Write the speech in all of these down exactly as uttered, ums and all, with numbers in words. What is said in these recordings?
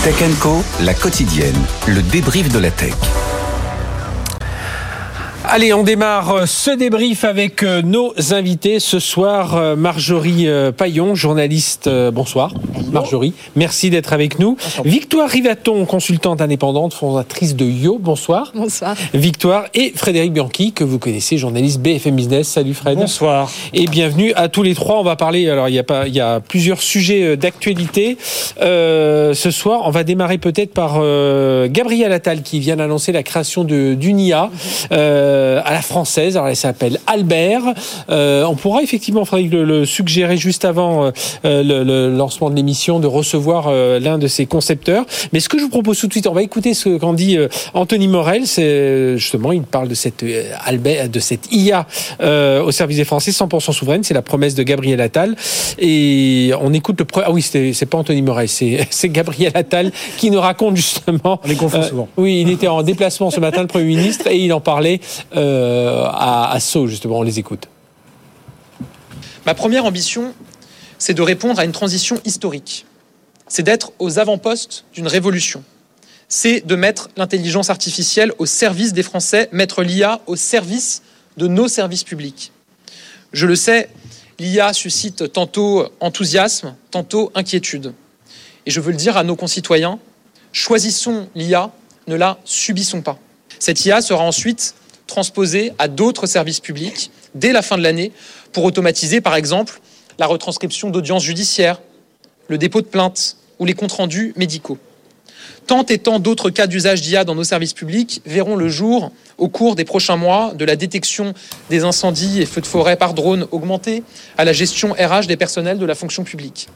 Tech and Co, la quotidienne, le débrief de la tech. Allez, on démarre ce débrief avec nos invités. Ce soir, Marjorie Paillon, journaliste. Bonsoir, Hello. Marjorie. Merci d'être avec nous. Bonsoir. Victoire Rivaton, consultante indépendante, fondatrice de Yo. Bonsoir. Bonsoir. Victoire. Et Frédéric Bianchi, que vous connaissez, journaliste B F M Business. Salut Fred. Bonsoir. Et bienvenue à tous les trois. On va parler, alors il y a, pas, il y a plusieurs sujets d'actualité. Euh, ce soir, on va démarrer peut-être par euh, Gabriel Attal, qui vient d'annoncer la création de, d'une I A. Euh, à la française, alors elle s'appelle Albert. Euh, on pourra effectivement, Frédéric, le, le suggérer juste avant euh, le, le lancement de l'émission, de recevoir euh, l'un de ses concepteurs. Mais ce que je vous propose tout de suite, on va écouter ce qu'en dit euh, Anthony Morel. C'est justement, il parle de cette euh, Albert, de cette I A euh, au service des Français, cent pour cent souveraine. C'est la promesse de Gabriel Attal. Et on écoute le pre... ah oui, c'est, c'est pas Anthony Morel, c'est, c'est Gabriel Attal qui nous raconte justement. On les confond euh, souvent. Oui, il était en déplacement ce matin, le Premier ministre, et il en parlait. Euh, à, à Sceaux, justement, on les écoute. Ma première ambition, c'est de répondre à une transition historique. C'est d'être aux avant-postes d'une révolution. C'est de mettre l'intelligence artificielle au service des Français, mettre l'I A au service de nos services publics. Je le sais, l'I A suscite tantôt enthousiasme, tantôt inquiétude. Et je veux le dire à nos concitoyens, choisissons l'I A, ne la subissons pas. Cette I A sera ensuite transposée à d'autres services publics dès la fin de l'année pour automatiser, par exemple, la retranscription d'audiences judiciaires, le dépôt de plaintes ou les comptes rendus médicaux. Tant et tant d'autres cas d'usage d'I A dans nos services publics verront le jour au cours des prochains mois, de la détection des incendies et feux de forêt par drone augmentés à la gestion R H des personnels de la fonction publique.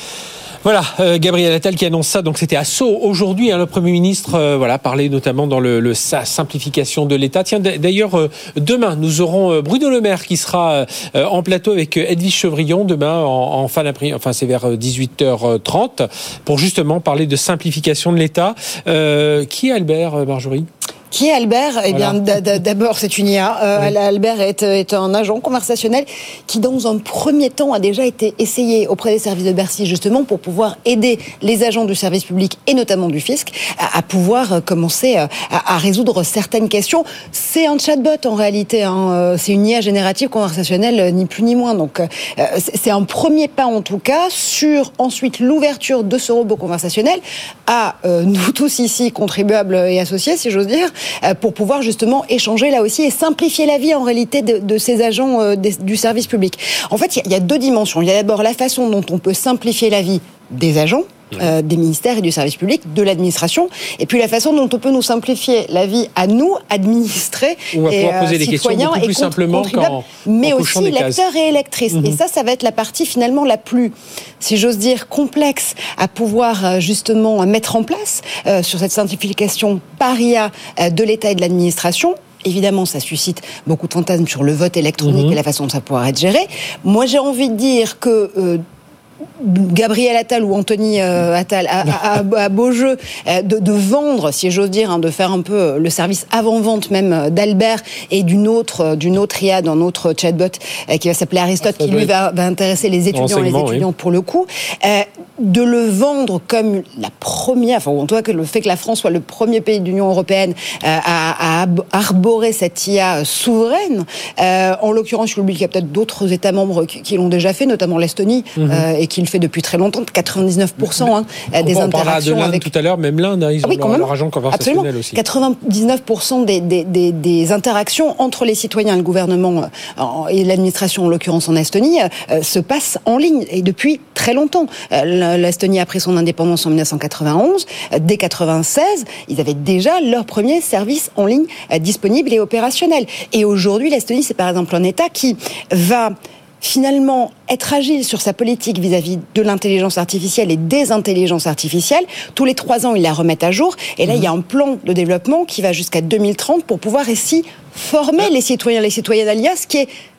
Voilà, euh, Gabriel Attal qui annonce ça. Donc c'était à Sceaux aujourd'hui. Hein, le Premier ministre, euh, voilà, parlait notamment dans le, le sa simplification de l'État. Tiens, d'ailleurs, euh, demain nous aurons euh, Bruno Le Maire qui sera euh, en plateau avec Edwige Chevrillon demain en, en fin d'après, enfin c'est vers dix-huit heures trente pour justement parler de simplification de l'État. Euh, qui est Albert, Marjorie ? Qui est Albert ? Eh bien, voilà. D'abord, c'est une I A. Euh, oui. Albert est, est un agent conversationnel qui, dans un premier temps, a déjà été essayé auprès des services de Bercy, justement, pour pouvoir aider les agents du service public, et notamment du fisc, à, à pouvoir commencer à, à résoudre certaines questions. C'est un chatbot, en réalité. Hein. C'est une I A générative conversationnelle, ni plus ni moins. Donc, euh, c'est un premier pas, en tout cas, sur, ensuite, l'ouverture de ce robot conversationnel à euh, nous tous ici, contribuables et associés, si j'ose dire, pour pouvoir justement échanger là aussi et simplifier la vie en réalité de, de ces agents euh, des, du service public. En fait, il y, y a deux dimensions. Il y a d'abord la façon dont on peut simplifier la vie des agents, Euh, des ministères et du service public, de l'administration, et puis la façon dont on peut nous simplifier la vie à nous, administrés on va et pouvoir poser euh, des citoyens questions beaucoup plus et simplement qu'en, mais en aussi lecteurs et électrices. Mmh. Et ça, ça va être la partie finalement la plus, si j'ose dire, complexe à pouvoir justement mettre en place euh, sur cette simplification par I A euh, de l'État et de l'administration. Évidemment, ça suscite beaucoup de fantasmes sur le vote électronique mmh. et la façon dont ça pourra être géré. Moi, j'ai envie de dire que euh, Gabriel Attal ou Anthony euh, Attal a, a, a, a beau jeu euh, de, de vendre, si j'ose dire, hein, de faire un peu le service avant-vente même d'Albert et d'une autre, d'une autre I A, d'un autre chatbot euh, qui va s'appeler Aristote, ah, qui lui va, va intéresser les étudiants et les étudiantes oui. pour le coup, euh, de le vendre comme la première, enfin en tout cas que le fait que la France soit le premier pays de l'Union européenne euh, à, à arborer cette I A souveraine, euh, en l'occurrence, je oublie qu'il y a peut-être d'autres États membres qui, qui l'ont déjà fait, notamment l'Estonie, mmh. euh, et qui le fait depuis très longtemps, quatre-vingt-dix-neuf pour cent hein, des on interactions de l'Inde avec... tout à l'heure, même l'Inde, hein, ils ah oui, ont leur, leur agent conversationnel Absolument. aussi. quatre-vingt-dix-neuf pour cent des, des, des, des interactions entre les citoyens et le gouvernement euh, et l'administration, en l'occurrence en Estonie, euh, se passent en ligne et depuis très longtemps. Euh, L'Estonie a pris son indépendance en dix-neuf cent quatre-vingt-onze. Euh, dès quatre-vingt-seize, ils avaient déjà leur premier service en ligne euh, disponible et opérationnel. Et aujourd'hui, l'Estonie, c'est par exemple un État qui va finalement être agile sur sa politique vis-à-vis de l'intelligence artificielle et des intelligences artificielles. Tous les trois ans, ils la remettent à jour. Et là, mmh. il y a un plan de développement qui va jusqu'à deux mille trente pour pouvoir ici former les citoyens, les citoyennes à l'I A, ce qui est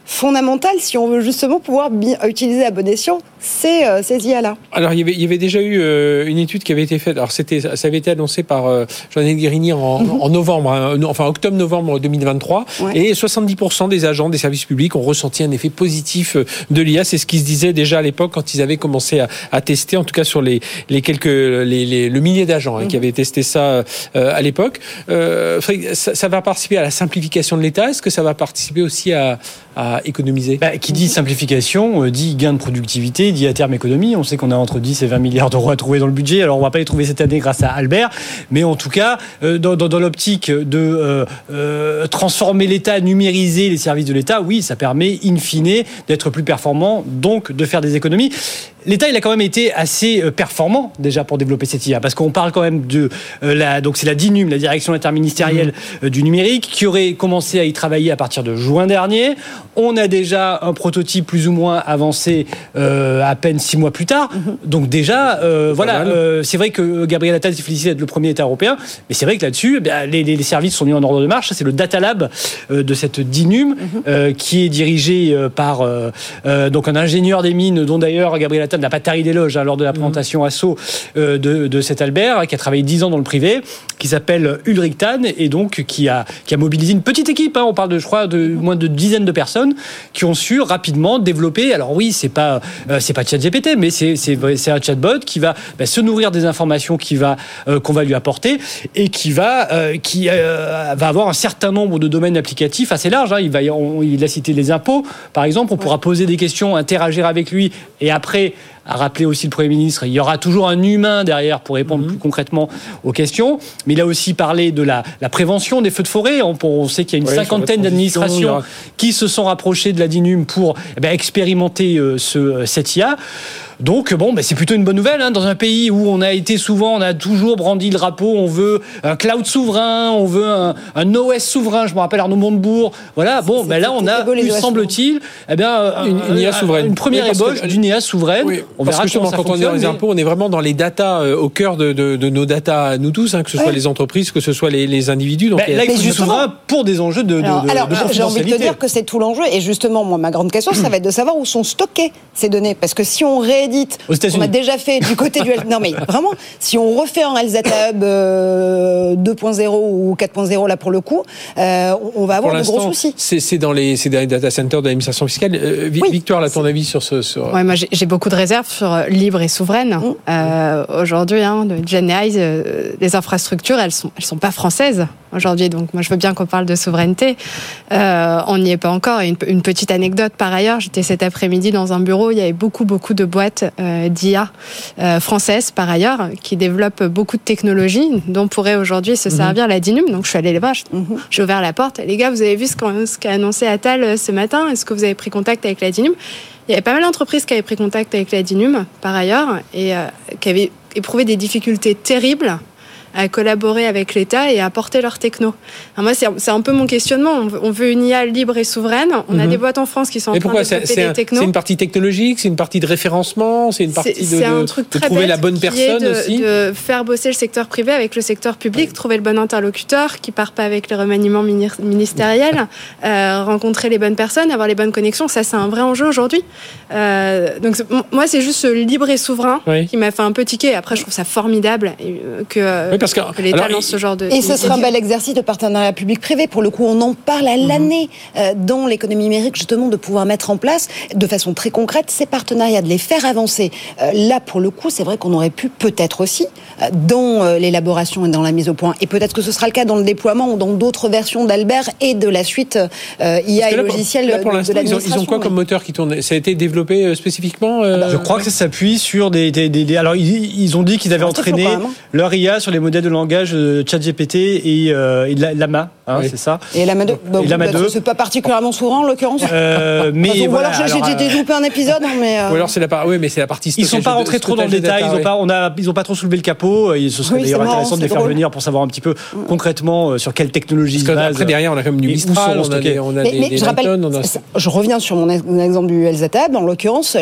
fondamentale si on veut justement pouvoir bien utiliser à bon escient ces, euh, ces I A-là. Alors, il y avait, il y avait déjà eu euh, une étude qui avait été faite. Alors, c'était, ça avait été annoncé par euh, Jean-Yves Guérini en, mm-hmm. en novembre, hein, enfin octobre-novembre deux mille vingt-trois. Ouais. Et soixante-dix pour cent des agents des services publics ont ressenti un effet positif de l'I A. C'est ce qui se disait déjà à l'époque quand ils avaient commencé à, à tester, en tout cas sur les, les quelques, les, les, le millier d'agents hein, mm-hmm. qui avaient testé ça euh, à l'époque. Euh, ça, ça va participer à la simplification de l'État. Est-ce que ça va participer aussi à, à économiser? Bah, qui dit simplification, euh, dit gain de productivité, dit à terme économie. On sait qu'on a entre dix et vingt milliards d'euros à trouver dans le budget. Alors, on ne va pas les trouver cette année grâce à Albert. Mais en tout cas, euh, dans, dans, dans l'optique de euh, euh, transformer l'État, numériser les services de l'État, oui, ça permet, in fine, d'être plus performant, donc de faire des économies. L'État, il a quand même été assez performant déjà pour développer cette I A, parce qu'on parle quand même de euh, la, donc c'est la D I N U M, la Direction interministérielle mmh. euh, du numérique, qui aurait commencé à y travailler à partir de juin dernier. On a déjà un prototype plus ou moins avancé euh, à peine six mois plus tard. Mmh. Donc déjà, euh, voilà, euh, c'est vrai que Gabriel Attal s'est félicité d'être le premier État européen, mais c'est vrai que là-dessus, eh bien, les, les services sont mis en ordre de marche. C'est le Data Lab euh, de cette D I N U M mmh. euh, qui est dirigé euh, par euh, euh, donc un ingénieur des mines, dont d'ailleurs Gabriel Attal n'a pas tari d'éloge hein, lors de la présentation à Sceaux euh, de, de cet Albert, hein, qui a travaillé dix ans dans le privé, qui s'appelle Ulrich Tan, et donc qui a, qui a mobilisé une petite équipe, hein, on parle de, je crois, de moins de dizaines de personnes, qui ont su rapidement développer, alors oui, c'est pas, euh, c'est pas ChatGPT, mais c'est, c'est, c'est un chatbot qui va bah, se nourrir des informations qui va, euh, qu'on va lui apporter, et qui va, euh, qui, euh, va avoir un certain nombre de domaines applicatifs assez larges. Hein. Il, va, on, il a cité les impôts, par exemple, on pourra poser des questions, interagir avec lui, et après a rappelé aussi le Premier ministre, il y aura toujours un humain derrière pour répondre mmh. plus concrètement aux questions. Mais il a aussi parlé de la, la prévention des feux de forêt. On, on sait qu'il y a une oui, cinquantaine d'administrations aura... qui se sont rapprochées de la D I N U M pour eh ben, expérimenter euh, ce, cette I A. Donc bon, ben c'est plutôt une bonne nouvelle hein, dans un pays où on a été souvent, on a toujours brandi le drapeau, on veut un cloud souverain, on veut un, un O S souverain. Je me rappelle Arnaud Montebourg. Voilà, bon, ben là on a, plus semble-t-il, eh bien une, une I A souveraine, une première oui, ébauche que, d'une I A souveraine. Oui, on verra comment ça quand on est dans les impôts, on est vraiment dans les datas euh, au cœur de, de, de nos datas nous tous, hein, que ce soit ouais. les entreprises, que ce soit les, les individus. Donc ben, là, il faut du souverain pour des enjeux de, alors, de, de, alors, de j'ai envie de te dire que c'est tout l'enjeu. Et justement, moi, ma grande question, ça va être de savoir où sont stockées ces données, parce que si on réédite, on a déjà fait du côté du... Non mais vraiment, si on refait un Health Data Hub euh, deux point zéro ou quatre point zéro là pour le coup, euh, on va avoir de gros soucis. C'est, c'est, dans les, c'est dans les data centers de l'administration fiscale. Euh, oui, Victoire, là, ton avis sur ce... Sur... Ouais, moi j'ai, j'ai beaucoup de réserves sur libre et souveraine. Mmh. Euh, aujourd'hui, hein, de Gen A I, euh, les infrastructures, elles sont, elles sont pas françaises aujourd'hui. Donc moi je veux bien qu'on parle de souveraineté. Euh, on n'y est pas encore. Et une, une petite anecdote par ailleurs, j'étais cet après-midi dans un bureau, il y avait beaucoup beaucoup de boîtes euh, d'I A euh, françaises par ailleurs qui développent beaucoup de technologies dont pourrait aujourd'hui se servir mmh. la D I N U M. Donc je suis allée les voir, mmh. j'ai ouvert la porte. Les gars, vous avez vu ce, ce qu'a annoncé Attal ce matin? Est-ce que vous avez pris contact avec la D I N U M? Il y avait pas mal d'entreprises qui avaient pris contact avec la D I N U M par ailleurs et euh, qui avaient éprouvé des difficultés terribles à collaborer avec l'État et à apporter leur techno. Alors moi, c'est, c'est un peu mon questionnement. On veut, on veut une I A libre et souveraine. On mm-hmm. a des boîtes en France qui sont en train de développer des technos. C'est une partie technologique, c'est une partie de référencement, c'est une partie c'est, de, c'est un truc de, de trouver la bonne personne de, aussi. De faire bosser le secteur privé avec le secteur public, ouais. trouver le bon interlocuteur qui part pas avec les remaniements ministériels, euh, rencontrer les bonnes personnes, avoir les bonnes connexions. Ça, c'est un vrai enjeu aujourd'hui. Euh, donc c'est, moi, c'est juste ce libre et souverain oui. qui m'a fait un peu tiquer. Après, je trouve ça formidable que... Oui, parce que, que l'État alors, lance ce genre de... Et ce sera un bel exercice de partenariat public-privé. Pour le coup, on en parle à l'année euh, dans l'économie numérique, justement, de pouvoir mettre en place, de façon très concrète, ces partenariats, de les faire avancer. Euh, là, pour le coup, c'est vrai qu'on aurait pu peut-être aussi, euh, dans euh, l'élaboration et dans la mise au point, et peut-être que ce sera le cas dans le déploiement ou dans d'autres versions d'Albert et de la suite euh, I A et logiciel là, pour de, l'instant, de l'administration. Ils ont, ils ont quoi comme moteur qui tourne? Ça a été développé euh, spécifiquement euh... Je crois que ça s'appuie sur des... des, des, des alors, ils, ils ont dit qu'ils avaient entraîné flou, leur I A sur les modèles de langage euh, ChatGPT et, euh, et Lama, hein, oui. c'est ça. Et Lama deux. Bon, et Lama bah, deux. C'est pas particulièrement souverain en l'occurrence. Euh, mais enfin, voilà, ou alors, alors j'ai, j'ai loupé un épisode, mais. Euh... Ou alors c'est la part. Oui, mais c'est la partie. Ils sont pas rentrés trop dans le détail. Ils ont pas, on a, ils ont pas trop soulevé le capot. Et ce serait oui, d'ailleurs intéressant de les faire venir pour savoir un petit peu concrètement sur quelle technologie ils se basent. Après derrière, on a quand même du Mistral, on a des, on a des, je rappelle, je reviens sur mon exemple du Health Data Hub. En l'occurrence,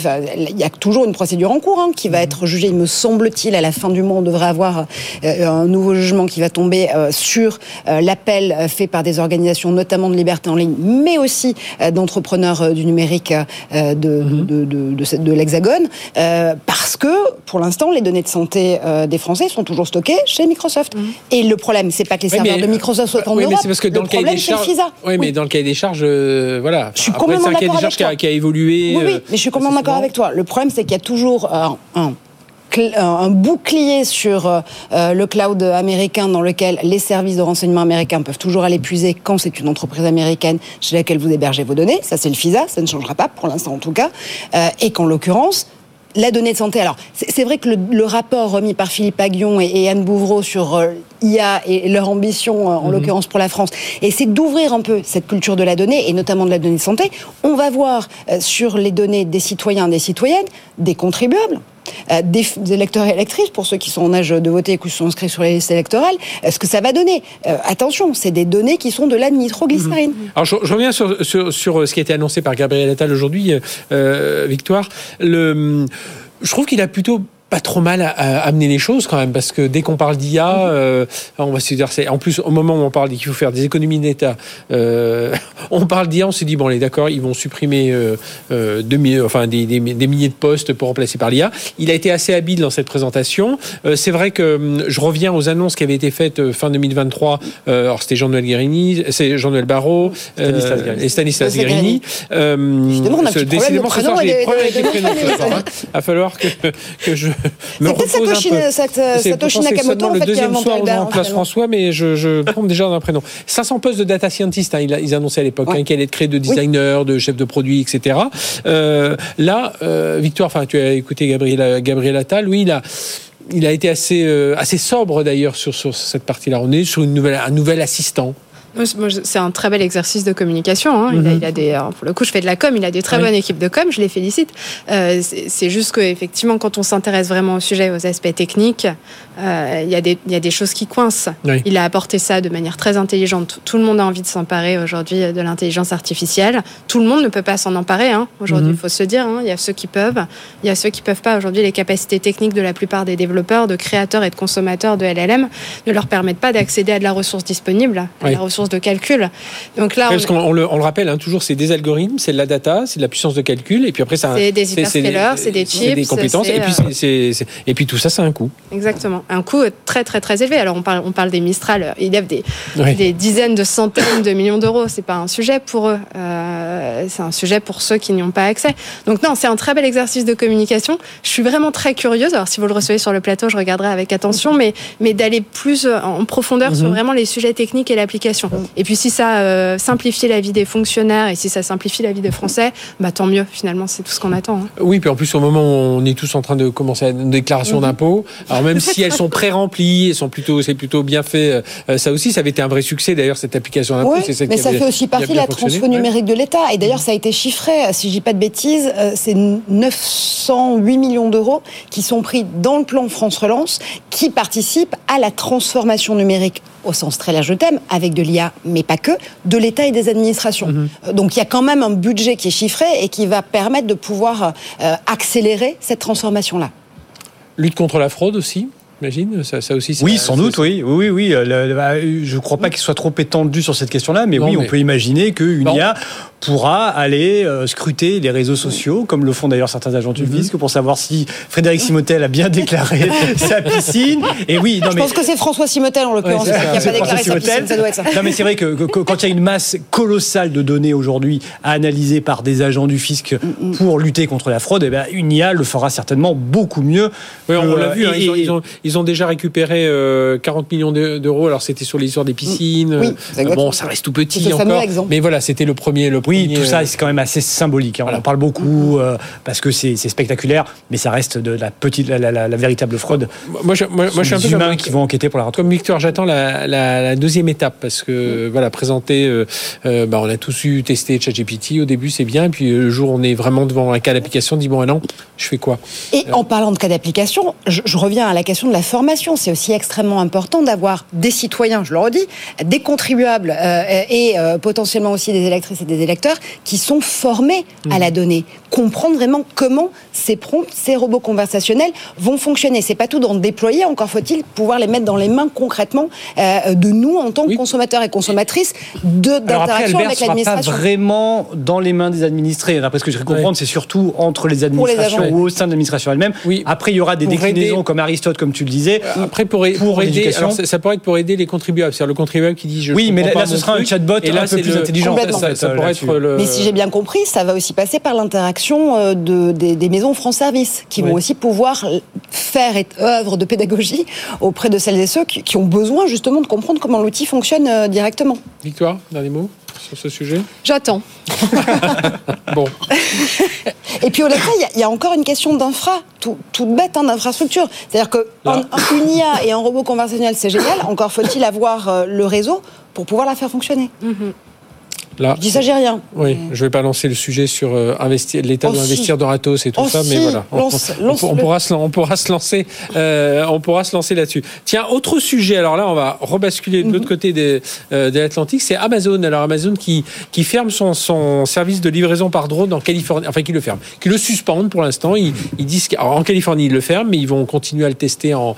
il y a toujours une procédure en cours qui va être jugée, il me semble-t-il, à la fin du mois, on devrait avoir un nouveau jugement qui va tomber sur l'appel appels faits par des organisations, notamment de liberté en ligne, mais aussi d'entrepreneurs du numérique de, de, de, de, de, de l'Hexagone, euh, parce que, pour l'instant, les données de santé euh, des Français sont toujours stockées chez Microsoft. Mmh. Et le problème, c'est pas que les serveurs oui, mais, de Microsoft soient en oui, Europe, mais c'est parce que dans le le problème, c'est charges, le FISA. Oui, mais oui. dans le cahier des charges, euh, voilà. Je suis Après, complètement c'est un cahier d'accord des charges qui a, qui a évolué. Oui, oui, euh, mais je suis complètement d'accord avec toi. Le problème, c'est qu'il y a toujours un... un un bouclier sur euh, le cloud américain dans lequel les services de renseignement américains peuvent toujours aller puiser quand c'est une entreprise américaine chez laquelle vous hébergez vos données. Ça, c'est le FISA, ça ne changera pas pour l'instant en tout cas. Euh, et qu'en l'occurrence, la donnée de santé. Alors, c'est, c'est vrai que le, le rapport remis par Philippe Aghion et, et Anne Bouvreau sur euh, I A et leur ambition, euh, en mmh. l'occurrence pour la France, et c'est d'ouvrir un peu cette culture de la donnée, et notamment de la donnée de santé. On va voir euh, sur les données des citoyens et des citoyennes, des contribuables, Euh, des, des électeurs et électrices, pour ceux qui sont en âge de voter et qui sont inscrits sur les listes électorales, euh, ce que ça va donner. Euh, attention, c'est des données qui sont de la nitroglycérine. Mmh. Alors, je, je reviens sur, sur, sur ce qui a été annoncé par Gabriel Attal aujourd'hui, euh, Victoire. Le, je trouve qu'il a plutôt pas trop mal à, à amener les choses quand même, parce que dès qu'on parle d'I A, euh, on va se dire, c'est, en plus au moment où on parle qu'il faut faire des économies d'État, euh, on parle d'I A, on s'est dit bon, allez, d'accord, ils vont supprimer euh, euh, demi, enfin des, des, des milliers de postes pour remplacer par l'I A. Il a été assez habile dans cette présentation. Euh, c'est vrai que je reviens aux annonces qui avaient été faites fin deux mille vingt-trois. Euh, alors c'était Jean-Noël Guérini, c'est Jean-Noël Barrot Stanislas euh, et Stanislas Guérini. Euh, Justement, on a un petit décidément, ce soir, j'ai des problèmes avec les prénoms. Il va falloir que que je Me c'est peut-être Satoshi, cette, Satoshi Nakamoto en le fait, deuxième qui soir où je Albert, remplace François, mais je, je tombe déjà dans un prénom. cinq cents postes de data scientist, hein, ils annonçaient à l'époque, ouais. hein, qui allaient être créés de designers, oui. de chefs de produits, et cetera. Euh, là, euh, Victoire, enfin, tu as écouté Gabriel, Gabriel Attal, lui, il a il a été assez euh, assez sobre d'ailleurs sur sur cette partie-là. On est sur une nouvelle un nouvel assistant. C'est un très bel exercice de communication. Hein. Il, a, il a des, alors pour le coup, je fais de la com. Il a des très oui. bonnes équipes de com. Je les félicite. Euh, c'est, c'est juste que effectivement, quand on s'intéresse vraiment au sujet, aux aspects techniques, euh, il y a des, il y a des choses qui coincent. Oui. Il a apporté ça de manière très intelligente. Tout le monde a envie de s'emparer aujourd'hui de l'intelligence artificielle. Tout le monde ne peut pas s'en emparer. Hein. Aujourd'hui, il mm-hmm. faut se dire. Hein. Il y a ceux qui peuvent. Il y a ceux qui peuvent pas. Aujourd'hui, les capacités techniques de la plupart des développeurs, de créateurs et de consommateurs de L L M ne leur permettent pas d'accéder à de la ressource disponible, à oui. la ressource de calcul. Donc là, oui, parce on... qu'on on le, on le rappelle, hein, toujours, c'est des algorithmes, c'est de la data, c'est de la puissance de calcul, et puis après, ça, c'est des hyperscalers, c'est, c'est des chips, c'est des compétences, c'est, et puis c'est, c'est, c'est, et puis tout ça, c'est un coût. Exactement, un coût très très très élevé. Alors on parle, on parle des Mistral, il y a des, oui. des dizaines de centaines de millions d'euros. C'est pas un sujet pour eux, euh, c'est un sujet pour ceux qui n'y ont pas accès. Donc non, c'est un très bel exercice de communication. Je suis vraiment très curieuse. Alors si vous le recevez sur le plateau, je regarderai avec attention, mais mais d'aller plus en profondeur mm-hmm. sur vraiment les sujets techniques et l'application. Et puis si ça euh, simplifie la vie des fonctionnaires et si ça simplifie la vie des Français, bah tant mieux. Finalement, c'est tout ce qu'on attend. Hein. Oui, puis en plus au moment où on est tous en train de commencer une déclaration mmh. d'impôts, alors même si elles sont pré-remplies, elles sont plutôt, c'est plutôt bien fait. Euh, ça aussi, ça avait été un vrai succès d'ailleurs cette application d'impôts. Oui, c'est celle mais qui ça avait, fait aussi partie de la transfo numérique de l'État. Et d'ailleurs, ça a été chiffré. Si je dis pas de bêtises, euh, c'est neuf cent huit millions d'euros qui sont pris dans le plan France Relance, qui participent à la transformation numérique au sens très large du thème, avec de l'I A, mais pas que, de l'État et des administrations. Mmh. Donc il y a quand même un budget qui est chiffré et qui va permettre de pouvoir euh, accélérer cette transformation-là. Lutte contre la fraude aussi, j'imagine, ça, ça aussi. Ça, oui, sans ça, doute, ça... oui, oui, oui. Le, le, je ne crois pas qu'il soit trop étendu sur cette question-là, mais non, oui, mais... on peut imaginer qu'une bon. I A pourra aller euh, scruter les réseaux sociaux, comme le font d'ailleurs certains agents du fisc, mm-hmm. pour savoir si Frédéric Simotel a bien déclaré sa piscine. Et oui, non, je mais... pense que c'est François Simotel en l'occurrence ouais, qui n'a pas déclaré sa piscine. Ça doit être ça. Non, mais c'est vrai que, que quand il y a une masse colossale de données aujourd'hui à analyser par des agents du fisc mm-hmm. pour lutter contre la fraude, eh ben, une I A le fera certainement beaucoup mieux. Oui, on euh, l'a vu. Hein, et, ils, ont, ils, ont, ils ont déjà récupéré euh, quarante millions d'euros. Alors c'était sur l'histoire des piscines. Oui, euh, bon, ça reste tout petit encore. Exemple. Mais voilà, c'était le premier. Le premier oui, tout ça, c'est quand même assez symbolique. Hein. Voilà. On en parle beaucoup euh, parce que c'est, c'est spectaculaire, mais ça reste de la petite, la, la, la, la véritable fraude. Moi, je, moi, moi, je suis un peu humains comme, qui vont enquêter pour la retrouver. Comme Victor, j'attends la, la, la deuxième étape parce que mmh. voilà, présenter, euh, euh, bah, on a tous eu testé ChatGPT au début, c'est bien, et puis le jour où on est vraiment devant un cas d'application, on dit bon, ah non, je fais quoi? Et euh... en parlant de cas d'application, je, je reviens à la question de la la formation. C'est aussi extrêmement important d'avoir des citoyens, je le redis, des contribuables euh, et euh, potentiellement aussi des électrices et des électeurs qui sont formés mmh. à la donnée, comprendre vraiment comment ces prompts, ces robots conversationnels vont fonctionner. C'est pas tout d'en déployer, encore faut-il pouvoir les mettre dans les mains concrètement euh, de nous en tant que oui. consommateurs et consommatrices de, d'interaction après, avec l'administration. Pas vraiment dans les mains des administrés. D'après ce que je vais comprendre, oui. c'est surtout entre les administrations les ou au sein de l'administration elle-même. Oui. Après, il y aura des pour déclinaisons aider. Comme Aristote, comme tu le disais. Après, pour, pour, pour aider, alors ça, ça pourrait être pour aider les contribuables. C'est-à-dire le contribuable qui dit je oui, mais là, là ce sera truc, un chatbot et là, un peu plus le, intelligent. Ça, ça, ça pourrait être le... Mais si j'ai bien compris, ça va aussi passer par l'interaction de, des, des maisons France Service qui oui. vont aussi pouvoir faire œuvre de pédagogie auprès de celles et ceux qui, qui ont besoin justement de comprendre comment l'outil fonctionne euh, directement. Victoire, dernier mot sur ce sujet ? J'attends. Bon. Et puis au-delà de ça, il y, y a encore une question d'infra, tout, toute bête, hein, d'infrastructure. C'est-à-dire qu'une I A et un robot conversationnel, c'est génial. Encore faut-il avoir euh, le réseau pour pouvoir la faire fonctionner. Mm-hmm. Là, je dis ça, j'ai rien. Oui, mais... je ne vais pas lancer le sujet sur euh, investir, l'état oh, d'investir si. Dans Atos et tout oh, ça, si. mais voilà, lance, on, lance on, on, pourra se, on pourra se lancer, euh, on pourra se lancer là-dessus. Tiens, autre sujet. Alors là, on va rebasculer de mm-hmm. l'autre côté des, euh, de l'Atlantique. C'est Amazon. Alors Amazon qui qui ferme son son service de livraison par drone en Californie. Enfin, qui le ferme, qui le suspendent pour l'instant. Ils, ils disent qu'en Californie ils le ferment, mais ils vont continuer à le tester en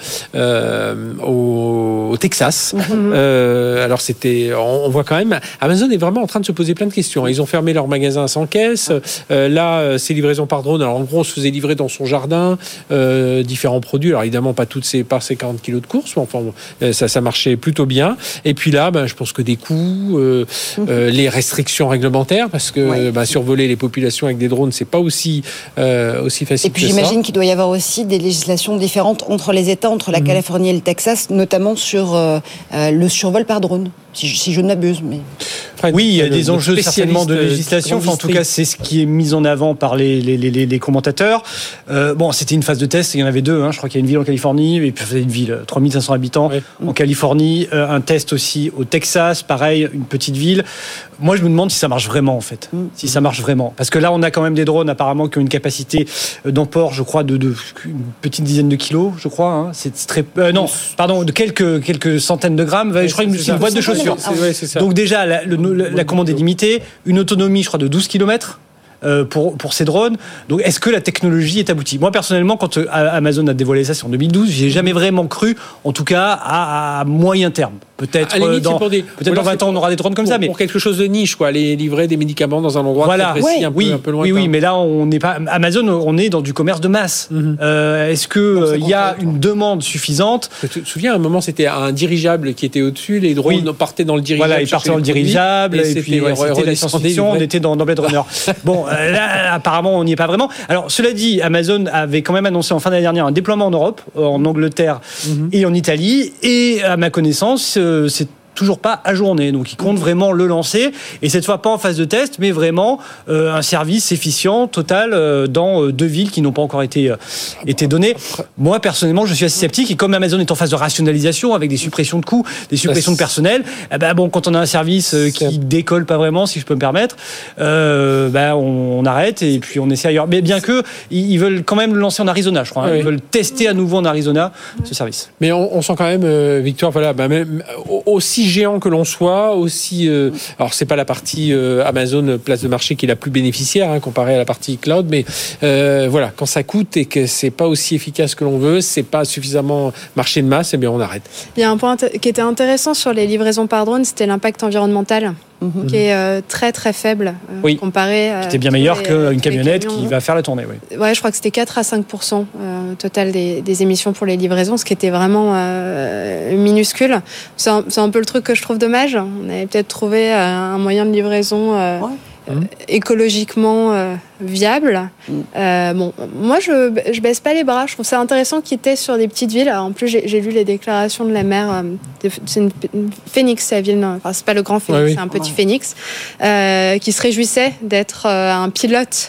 euh, au, au Texas. Mm-hmm. Euh, alors c'était, on, on voit quand même, Amazon est vraiment en train de se poser plein de questions. Ils ont fermé leur magasin sans caisse. Euh, là, c'est livraison par drone. Alors, en gros, on se faisait livrer dans son jardin euh, différents produits. Alors, évidemment, pas toutes ces, par ces quarante kilos de course, mais enfin, ça, ça marchait plutôt bien. Et puis là, ben, je pense que des coûts, euh, euh, les restrictions réglementaires, parce que ouais. ben, survoler les populations avec des drones, c'est pas aussi, euh, aussi facile que ça. Et puis, j'imagine qu'il doit y avoir aussi des législations différentes entre les États, entre la mmh. Californie et le Texas, notamment sur euh, le survol par drone, si je, si je ne m'abuse. Mais... Enfin, oui, il y a des enjeux certainement de législation. Enfin, en tout cas, c'est ce qui est mis en avant par les, les, les, les commentateurs. Euh, bon, c'était une phase de test. Il y en avait deux. Hein. Je crois qu'il y a une ville en Californie et puis une ville, trois mille cinq cents habitants ouais. en Californie. Euh, un test aussi au Texas, pareil, une petite ville. Moi, je me demande si ça marche vraiment, en fait. Mmh. Si ça marche vraiment. Parce que là, on a quand même des drones, apparemment, qui ont une capacité d'emport, je crois, de, de une petite dizaine de kilos, je crois. Hein. C'est très... Euh, non, pardon, de quelques, quelques centaines de grammes. Ouais, je crois que c'est une boîte de chaussures. C'est, ouais, c'est ça. Donc déjà, la, le, la, la commande est limitée. Une autonomie, je crois, de douze kilomètres. Euh, pour, pour ces drones. Donc, est-ce que la technologie est aboutie ? Moi, personnellement, quand euh, Amazon a dévoilé ça, c'est en deux mille douze, j'ai jamais vraiment cru, en tout cas, à, à moyen terme. Peut-être, limite, dans, des, peut-être dans vingt ans, on aura des drones comme pour, ça. Mais pour quelque chose de niche, quoi. Aller livrer des médicaments dans un endroit voilà. très précis, ouais. un, peu, oui, un peu loin. Oui, oui, mais là, on n'est pas... Amazon, on est dans du commerce de masse. Mm-hmm. Euh, est-ce qu'il euh, y a une demande suffisante ? Tu te souviens, à un moment, c'était un dirigeable qui était au-dessus, les drones oui. partaient dans le dirigeable. Voilà, ils partaient dans le dirigeable, et, et puis ouais, c'était la science-fiction, on était dans, dans Blade Runner. Bon, euh, là, apparemment, on n'y est pas vraiment. Alors, cela dit, Amazon avait quand même annoncé en fin d'année dernière un déploiement en Europe, en Angleterre mm-hmm. et en Italie, et à ma connaissance, euh, c'est toujours pas ajourné, donc ils comptent vraiment le lancer, et cette fois pas en phase de test, mais vraiment euh, un service efficient, total, euh, dans euh, deux villes qui n'ont pas encore été, euh, été données. Moi, personnellement, je suis assez sceptique, et comme Amazon est en phase de rationalisation, avec des suppressions de coûts, des suppressions de personnel, eh ben, bon, quand on a un service euh, qui décolle pas vraiment, si je peux me permettre, euh, ben, on, on arrête, et puis on essaie ailleurs. Mais bien que, ils veulent quand même le lancer en Arizona, je crois, hein. Oui. Ils veulent tester à nouveau en Arizona, ce service. Mais on, on sent quand même, euh, Victoire, voilà, bah, même, aussi géant que l'on soit, aussi... Euh, alors, c'est pas la partie euh, Amazon, place de marché, qui est la plus bénéficiaire, hein, comparée à la partie cloud, mais euh, voilà, quand ça coûte et que c'est pas aussi efficace que l'on veut, c'est pas suffisamment marché de masse, et bien on arrête. Il y a un point qui était intéressant sur les livraisons par drone, c'était l'impact environnemental. Mmh. Qui est euh, très très faible euh, oui. comparé à. C'était bien meilleur les, qu'une camionnette qui va faire la tournée. Oui. Ouais, je crois que c'était quatre à cinq pour cent euh, total des, des émissions pour les livraisons, ce qui était vraiment euh, minuscule. C'est un, c'est un peu le truc que je trouve dommage. On avait peut-être trouvé euh, un moyen de livraison euh, ouais. euh, mmh. écologiquement euh, viable. Mmh. Euh, bon, moi je je baisse pas les bras. Je trouve ça intéressant qu'il était sur des petites villes. Alors, en plus, j'ai, j'ai lu les déclarations de la maire. Euh, de, c'est une, une Phoenix, la ville. Non, enfin, c'est pas le grand Phoenix, ouais, oui. c'est un petit ouais. Phoenix, euh, qui se réjouissait d'être euh, un pilote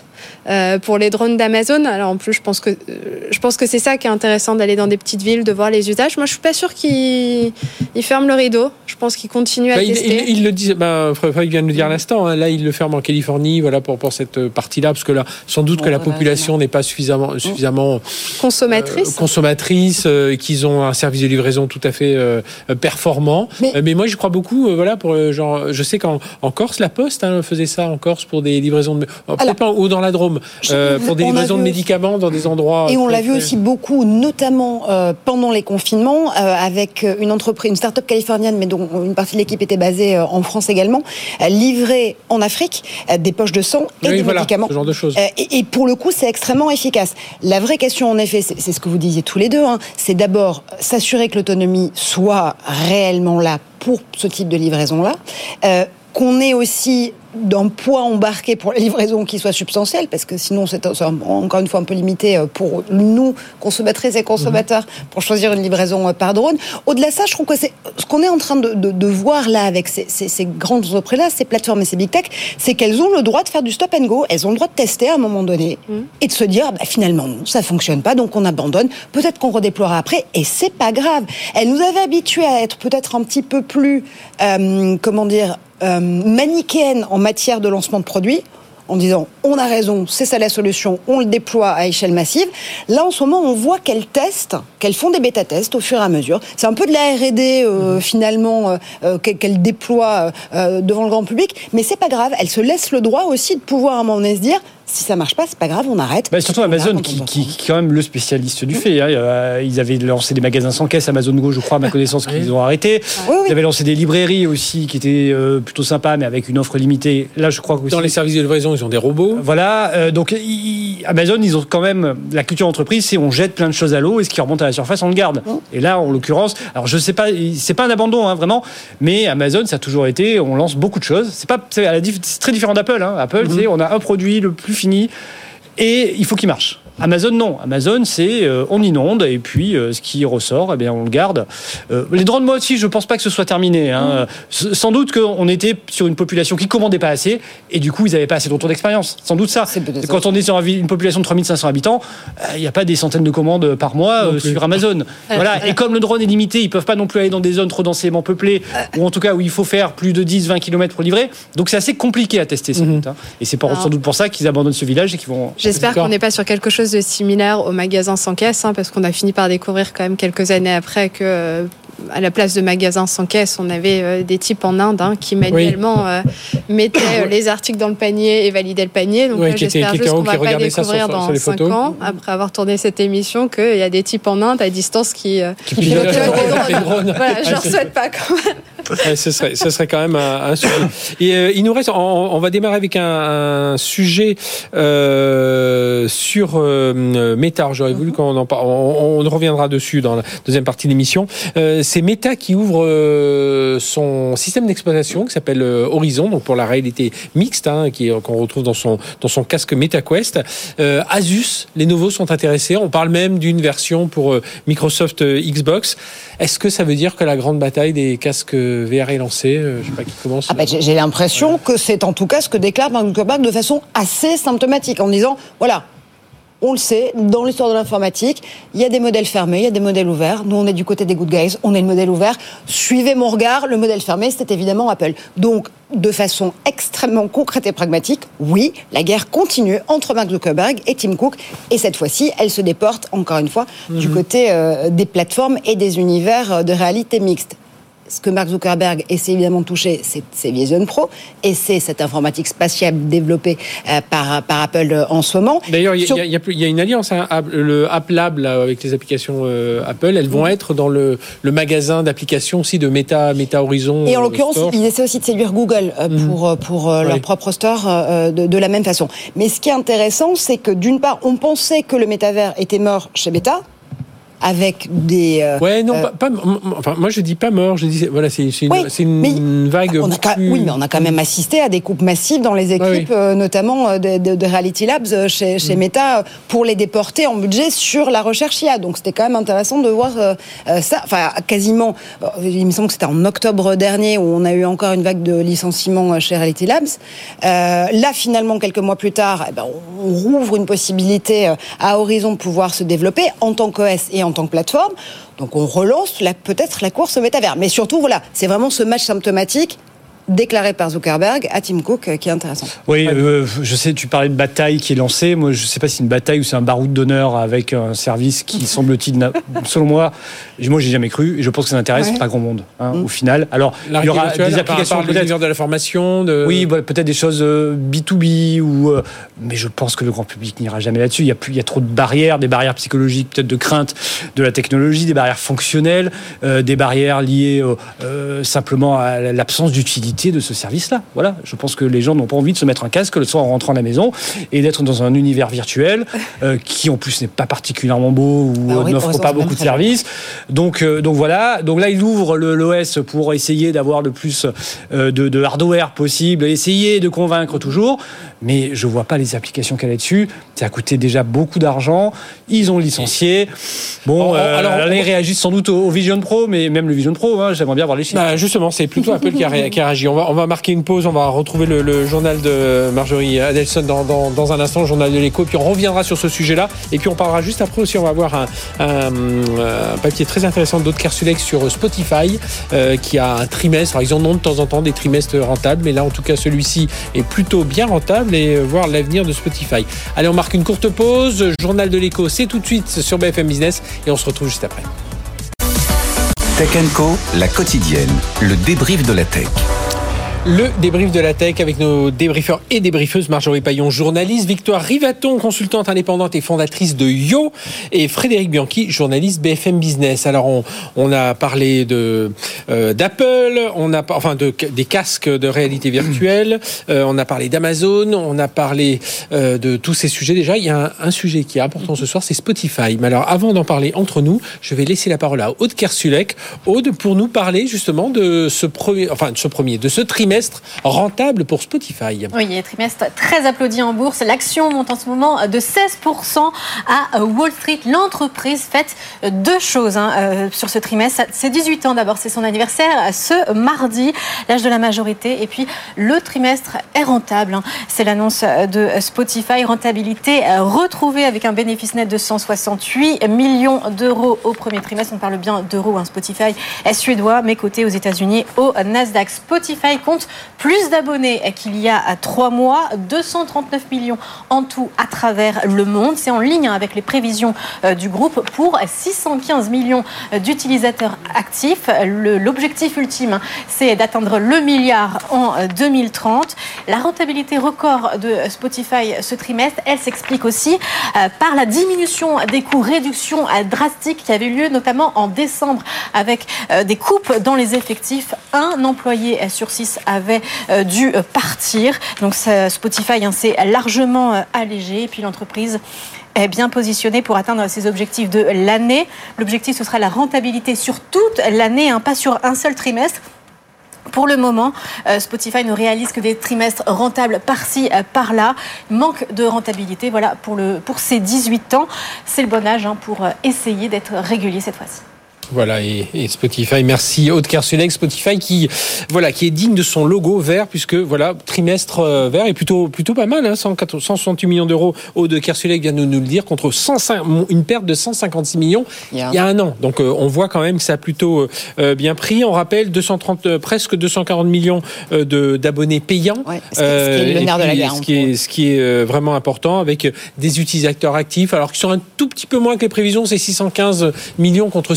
euh, pour les drones d'Amazon. Alors en plus, je pense que euh, je pense que c'est ça qui est intéressant d'aller dans des petites villes, de voir les usages. Moi, je suis pas sûre qu'ils ils ferment le rideau. Je pense qu'ils continuent à bah, tester. Il, il, il le dit, bah, Frédéric vient de le dire à l'instant. Hein, là, il le ferme en Californie, voilà pour pour cette partie-là, parce que là, sans doute bon, que la voilà, population n'est pas suffisamment suffisamment consommatrice, euh, consommatrice, euh, qu'ils ont un service de livraison tout à fait euh, performant. Mais, euh, mais moi, j'y crois beaucoup. Euh, voilà, pour euh, genre, je sais qu'en en Corse, la Poste hein, faisait ça en Corse pour des livraisons de, oh, peut-être pas ou dans la Drôme, euh, pour des livraisons de médicaments dans des endroits. Et on l'a vu très... aussi beaucoup, notamment euh, pendant les confinements, euh, avec une entreprise, une start-up californienne, mais dont une partie de l'équipe était basée euh, en France également, euh, livrer en Afrique euh, des poches de sang et oui, des voilà, médicaments. Ce genre de choses. Euh, et, et pour le coup, c'est extrêmement efficace. La vraie question, en effet, c'est, c'est ce que vous disiez tous les deux, hein, c'est d'abord s'assurer que l'autonomie soit réellement là pour ce type de livraison-là, euh, qu'on ait aussi d'un poids embarqué pour la livraison qui soit substantiel, parce que sinon c'est, c'est encore une fois un peu limité pour nous, consommatrices et consommateurs, pour choisir une livraison par drone. Au-delà de ça, je trouve que c'est ce qu'on est en train de, de, de voir là avec ces, ces, ces grandes entreprises-là, ces plateformes et ces big tech, c'est qu'elles ont le droit de faire du stop and go, elles ont le droit de tester à un moment donné mmh. et de se dire bah, finalement non, ça fonctionne pas, donc on abandonne, peut-être qu'on redéploiera après, et c'est pas grave. Elles nous avaient habitués à être peut-être un petit peu plus, euh, comment dire, Euh, manichéenne en matière de lancement de produits, en disant on a raison, c'est ça la solution, on le déploie à échelle massive. Là en ce moment on voit qu'elles testent, qu'elles font des bêta-tests au fur et à mesure. C'est un peu de la R et D euh, mmh. finalement euh, qu'elles déploient euh, devant le grand public, mais c'est pas grave, elles se laissent le droit aussi de pouvoir à un moment donné se dire si ça marche pas, c'est pas grave, on arrête. Bah, surtout Amazon, qui, qui, qui est quand même le spécialiste du fait. Hein. Ils avaient lancé des magasins sans caisse, Amazon Go, je crois, à ma connaissance, qu'ils ont arrêté. Oui, oui. Ils avaient lancé des librairies aussi, qui étaient euh, plutôt sympas, mais avec une offre limitée. Là, je crois que aussi... Dans les services de livraison, ils ont des robots. Voilà. Euh, donc, ils, Amazon, ils ont quand même la culture d'entreprise, c'est on jette plein de choses à l'eau et ce qui remonte à la surface, on le garde. Mmh. Et là, en l'occurrence, alors je sais pas, c'est pas un abandon, hein, vraiment, mais Amazon, ça a toujours été, on lance beaucoup de choses. C'est pas, c'est, c'est très différent d'Apple. Hein. Apple, mmh. c'est on a un produit le plus fini. Et il faut qu'il marche. Amazon, non. Amazon, c'est euh, on inonde et puis euh, ce qui ressort, eh bien, on le garde. Euh, les drones, moi aussi, je ne pense pas que ce soit terminé. Hein. Mmh. Sans doute qu'on était sur une population qui ne commandait pas assez et du coup, ils n'avaient pas assez de retour d'expérience. Sans doute ça. Quand ça. On est sur une population de trois mille cinq cents habitants, il euh, n'y a pas des centaines de commandes par mois euh, sur Amazon. Voilà. Et comme le drone est limité, ils ne peuvent pas non plus aller dans des zones trop densément peuplées ou en tout cas où il faut faire plus de dix à vingt kilomètres pour livrer. Donc, c'est assez compliqué à tester, sans mmh. doute. Hein. Et c'est pour, sans doute pour ça qu'ils abandonnent ce village et qu'ils vont... J'espère qu'on n'est pas sur quelque chose de similaire aux magasins sans caisse, hein, parce qu'on a fini par découvrir quand même quelques années après que euh, à la place de magasins sans caisse, on avait euh, des types en Inde hein, qui manuellement oui. euh, mettaient euh, les articles dans le panier et validaient le panier. Donc oui, là, j'espère juste qu'on ne va pas découvrir sur, dans sur cinq ans, après avoir tourné cette émission, qu'il y a des types en Inde à distance qui, euh, qui, qui pilotent les drones. Voilà, je ne leur souhaite pas quand même. Ouais, ce serait, ce serait quand même un, un sujet. Et euh, il nous reste, on, on va démarrer avec un, un sujet euh, sur euh, Meta. J'aurais voulu qu'on en parle. On, on reviendra dessus dans la deuxième partie de l'émission. Euh, c'est Meta qui ouvre euh, son système d'exploitation qui s'appelle euh, Horizon, donc pour la réalité mixte, hein, qui qu'on retrouve dans son dans son casque MetaQuest. Euh, Asus, Lenovo sont intéressés. On parle même d'une version pour euh, Microsoft euh, Xbox. Est-ce que ça veut dire que la grande bataille des casques V R est lancée? Je sais pas qui commence. Ah ben, j'ai, j'ai l'impression ouais. que c'est en tout cas ce que déclare Mark Zuckerberg de façon assez symptomatique, en disant voilà. On le sait, dans l'histoire de l'informatique, il y a des modèles fermés, il y a des modèles ouverts. Nous, on est du côté des good guys, on est le modèle ouvert. Suivez mon regard, le modèle fermé, c'était évidemment Apple. Donc, de façon extrêmement concrète et pragmatique, oui, la guerre continue entre Mark Zuckerberg et Tim Cook. Et cette fois-ci, elle se déporte, encore une fois, mmh. du côté euh, des plateformes et des univers de réalité mixte. Ce que Mark Zuckerberg essaie évidemment de toucher, c'est, c'est Vision Pro et c'est cette informatique spatiale développée euh, par, par Apple en ce moment. D'ailleurs, il Sur... y, y, y a une alliance, hein, le App Lab là, avec les applications euh, Apple, elles vont mmh. être dans le, le magasin d'applications aussi de Meta, Meta Horizon. Et en l'occurrence, Store. Ils essaient aussi de séduire Google euh, mmh. pour, pour euh, leur oui. propre store euh, de, de la même façon. Mais ce qui est intéressant, c'est que d'une part, on pensait que le métavers était mort chez Meta. avec des... Euh, ouais, non, euh, pas, pas, enfin, moi je dis pas mort, je dis, voilà, c'est, c'est une, oui, c'est une vague... On a quand, plus... Oui, mais on a quand même assisté à des coupes massives dans les équipes, ouais, oui. euh, notamment de, de, de Reality Labs chez, chez mmh. Meta, pour les déporter en budget sur la recherche I A. Donc c'était quand même intéressant de voir euh, ça. Enfin, quasiment, euh, il me semble que c'était en octobre dernier où on a eu encore une vague de licenciements chez Reality Labs. Euh, là, finalement, quelques mois plus tard, eh ben, on rouvre une possibilité à Horizon de pouvoir se développer en tant qu'O S et en tant que plateforme. Donc on relance la, peut-être la course au métavers. Mais surtout, voilà, c'est vraiment ce match symptomatique déclaré par Zuckerberg à Tim Cook qui est intéressant. Oui, euh, je sais, tu parlais de bataille qui est lancée. Moi, je ne sais pas si c'est une bataille ou c'est un baroud d'honneur avec un service qui, semble-t-il, selon moi, moi, j'ai jamais cru et je pense que ça n'intéresse ouais. pas grand monde, hein, mmh. au final. Alors, la il y aura des applications peut-être de la formation. De... Oui, voilà, peut-être des choses euh, B to B, ou, euh, mais je pense que le grand public n'ira jamais là-dessus. Il y a, plus, il y a trop de barrières, des barrières psychologiques, peut-être de crainte de la technologie, des barrières fonctionnelles, euh, des barrières liées euh, euh, simplement à l'absence d'utilité de ce service-là. Voilà, je pense que les gens n'ont pas envie de se mettre un casque le soir en rentrant à la maison et d'être dans un univers virtuel euh, qui en plus n'est pas particulièrement beau ou ah oui, n'offre pas beaucoup de services. Donc, euh, donc voilà. Donc là, il ouvre le, l'O S pour essayer d'avoir le plus euh, de, de hardware possible, essayer de convaincre toujours. Mais je vois pas les applications qu'elle a dessus. Ça a coûté déjà beaucoup d'argent. Ils ont licencié. Bon, oh, euh, alors là, ils réagissent sans doute au, au Vision Pro, mais même le Vision Pro, hein, j'aimerais bien voir les chiffres. Bah justement, c'est plutôt Apple qui a, ré, qui a réagi. On va, on va marquer une pause. On va retrouver le, le journal de Marjorie Adelson dans, dans, dans un instant, le journal de l'Écho. Puis on reviendra sur ce sujet-là. Et puis on parlera juste après aussi. On va avoir un, un, un papier très intéressant d'Aude Kersulek sur Spotify, euh, qui a un trimestre. Alors, ils en ont de temps en temps des trimestres rentables, mais là, en tout cas, celui-ci est plutôt bien rentable et voir l'avenir de Spotify. Allez, on marque une courte pause. Journal de l'Écho, c'est tout de suite sur B F M Business et on se retrouve juste après. Tech and Co, la quotidienne, le débrief de la tech. Le débrief de la tech avec nos débriefeurs et débriefeuses, Marjorie Paillon, journaliste, Victoire Rivaton, consultante indépendante et fondatrice de Yo, et Frédéric Bianchi, journaliste B F M Business. Alors on, on a parlé de euh, d'Apple, on a enfin de des casques de réalité virtuelle, euh, on a parlé d'Amazon, on a parlé euh, de tous ces sujets. Déjà, il y a un, un sujet qui est important ce soir, c'est Spotify. Mais alors avant d'en parler entre nous, je vais laisser la parole à Aude Kersulek. Aude, pour nous parler justement de ce premier, enfin de ce premier, de ce trimestre rentable pour Spotify. Oui, il y a un trimestre très applaudi en bourse. L'action monte en ce moment de seize pour cent à Wall Street. L'entreprise fête deux choses hein, euh, sur ce trimestre. C'est dix-huit ans d'abord, c'est son anniversaire ce mardi, l'âge de la majorité. Et puis le trimestre est rentable. Hein. C'est l'annonce de Spotify. Rentabilité retrouvée avec un bénéfice net de cent soixante-huit millions d'euros au premier trimestre. On parle bien d'euros. Hein. Spotify est suédois, mais coté aux États-Unis au Nasdaq. Spotify compte plus d'abonnés qu'il y a trois mois, deux cent trente-neuf millions en tout à travers le monde. C'est en ligne avec les prévisions du groupe pour six cent quinze millions d'utilisateurs actifs. Le, l'objectif ultime, c'est d'atteindre le milliard en deux mille trente. La rentabilité record de Spotify ce trimestre, elle s'explique aussi par la diminution des coûts, réduction drastique qui avait lieu notamment en décembre avec des coupes dans les effectifs. Un employé sur six avait euh, dû euh, partir. Donc ça, Spotify hein, s'est largement euh, allégé. Et puis l'entreprise est bien positionnée pour atteindre ses objectifs de l'année. L'objectif, ce sera la rentabilité sur toute l'année, hein, pas sur un seul trimestre. Pour le moment, euh, Spotify ne réalise que des trimestres rentables par-ci, euh, par-là. Manque de rentabilité. Voilà, pour, le, pour ces dix-huit ans, c'est le bon âge hein, pour euh, essayer d'être régulier cette fois-ci. Voilà, et, et Spotify, merci Aude Kersulek. Spotify qui, voilà, qui est digne de son logo vert, puisque voilà, trimestre euh, vert est plutôt, plutôt pas mal, hein, cent soixante-huit millions d'euros. Aude Kersulek vient de nous, nous le dire, contre cent cinq, une perte de cent cinquante-six millions il y a un, il y a un an. Donc euh, on voit quand même que ça a plutôt euh, bien pris. On rappelle deux cent trente, euh, presque deux cent quarante millions euh, de, d'abonnés payants. Ouais, ce, qui, euh, ce qui est le nerf de la guerre. Ce qui est, ce qui est euh, vraiment important, avec des utilisateurs actifs, alors qu'ils sont un tout petit peu moins que les prévisions, c'est six cent quinze millions contre six cent dix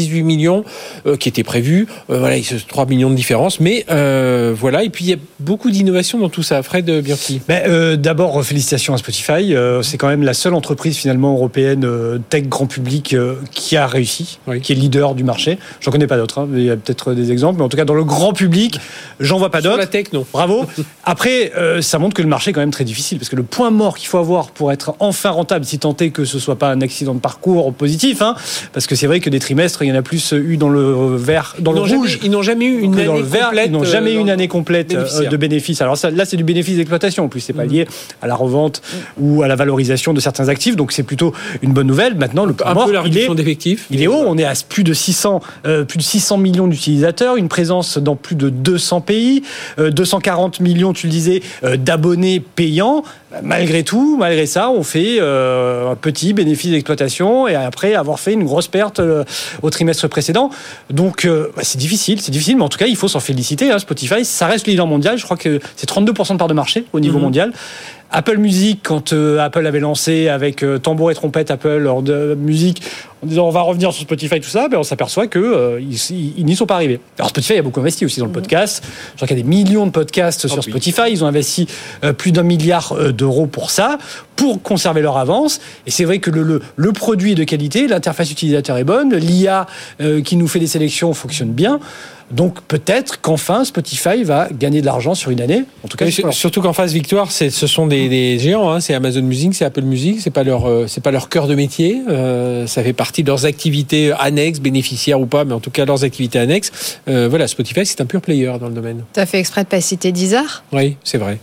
dix-huit millions euh, qui étaient prévus. Euh, voilà, il y a trois millions de différence. Mais euh, voilà, et puis il y a beaucoup d'innovation dans tout ça. Fred Bianchi. Ben, euh, d'abord, félicitations à Spotify. Euh, c'est quand même la seule entreprise finalement européenne euh, tech grand public euh, qui a réussi, oui. qui est leader du marché. J'en connais pas d'autres, hein, mais il y a peut-être des exemples. Mais en tout cas, dans le grand public, j'en vois pas d'autres. Sur la tech, non. Bravo. Après, euh, ça montre que le marché est quand même très difficile, parce que le point mort qu'il faut avoir pour être enfin rentable, si tant est que ce soit pas un accident de parcours positif, hein, parce que c'est vrai que des trimestres, il y en a plus eu dans le vert, dans ils le rouge. Jamais, ils n'ont jamais eu une année dans le vert, complète. Ils n'ont jamais eu une année complète bénéficiaire. de bénéfices. Alors ça, là, c'est du bénéfice d'exploitation. En plus, c'est pas lié à la revente ou à la valorisation de certains actifs. Donc c'est plutôt une bonne nouvelle. Maintenant, le point un mort, peu la réduction il est, d'effectifs. Il est haut. On est à plus de six cents, euh, plus de six cents millions d'utilisateurs, une présence dans plus de deux cents pays, euh, deux cent quarante millions, tu le disais, euh, d'abonnés payants. Malgré tout, malgré ça, on fait euh, un petit bénéfice d'exploitation et après avoir fait une grosse perte euh, au trimestre précédent. Donc euh, bah, c'est difficile, c'est difficile, mais en tout cas, il faut s'en féliciter. Hein, Spotify, ça reste le leader mondial. Je crois que c'est trente-deux pour cent de part de marché au niveau mmh. mondial. Apple Music, quand euh, Apple avait lancé avec euh, tambour et trompette Apple lors de musique, en disant on va revenir sur Spotify, tout ça, ben on s'aperçoit qu'ils euh, ils n'y sont pas arrivés. Alors Spotify a beaucoup investi aussi dans le podcast. Je crois qu'il y a des millions de podcasts oh, sur oui. Spotify. Ils ont investi euh, plus d'un milliard euh, d'euros pour ça, pour conserver leur avance. Et c'est vrai que le, le, le produit est de qualité, l'interface utilisateur est bonne, l'I A euh, qui nous fait des sélections fonctionne bien. Donc peut-être qu'enfin Spotify va gagner de l'argent sur une année. En tout cas, oui, surtout qu'en face victoire, c'est, ce sont des, des géants. Hein, c'est Amazon Music, c'est Apple Music. C'est pas leur, euh, c'est pas leur cœur de métier. Euh, ça fait partie de leurs activités annexes, bénéficiaires ou pas, mais en tout cas leurs activités annexes. Euh, voilà, Spotify, c'est un pur player dans le domaine. Tu as fait exprès de pas citer Deezer. Oui, c'est vrai.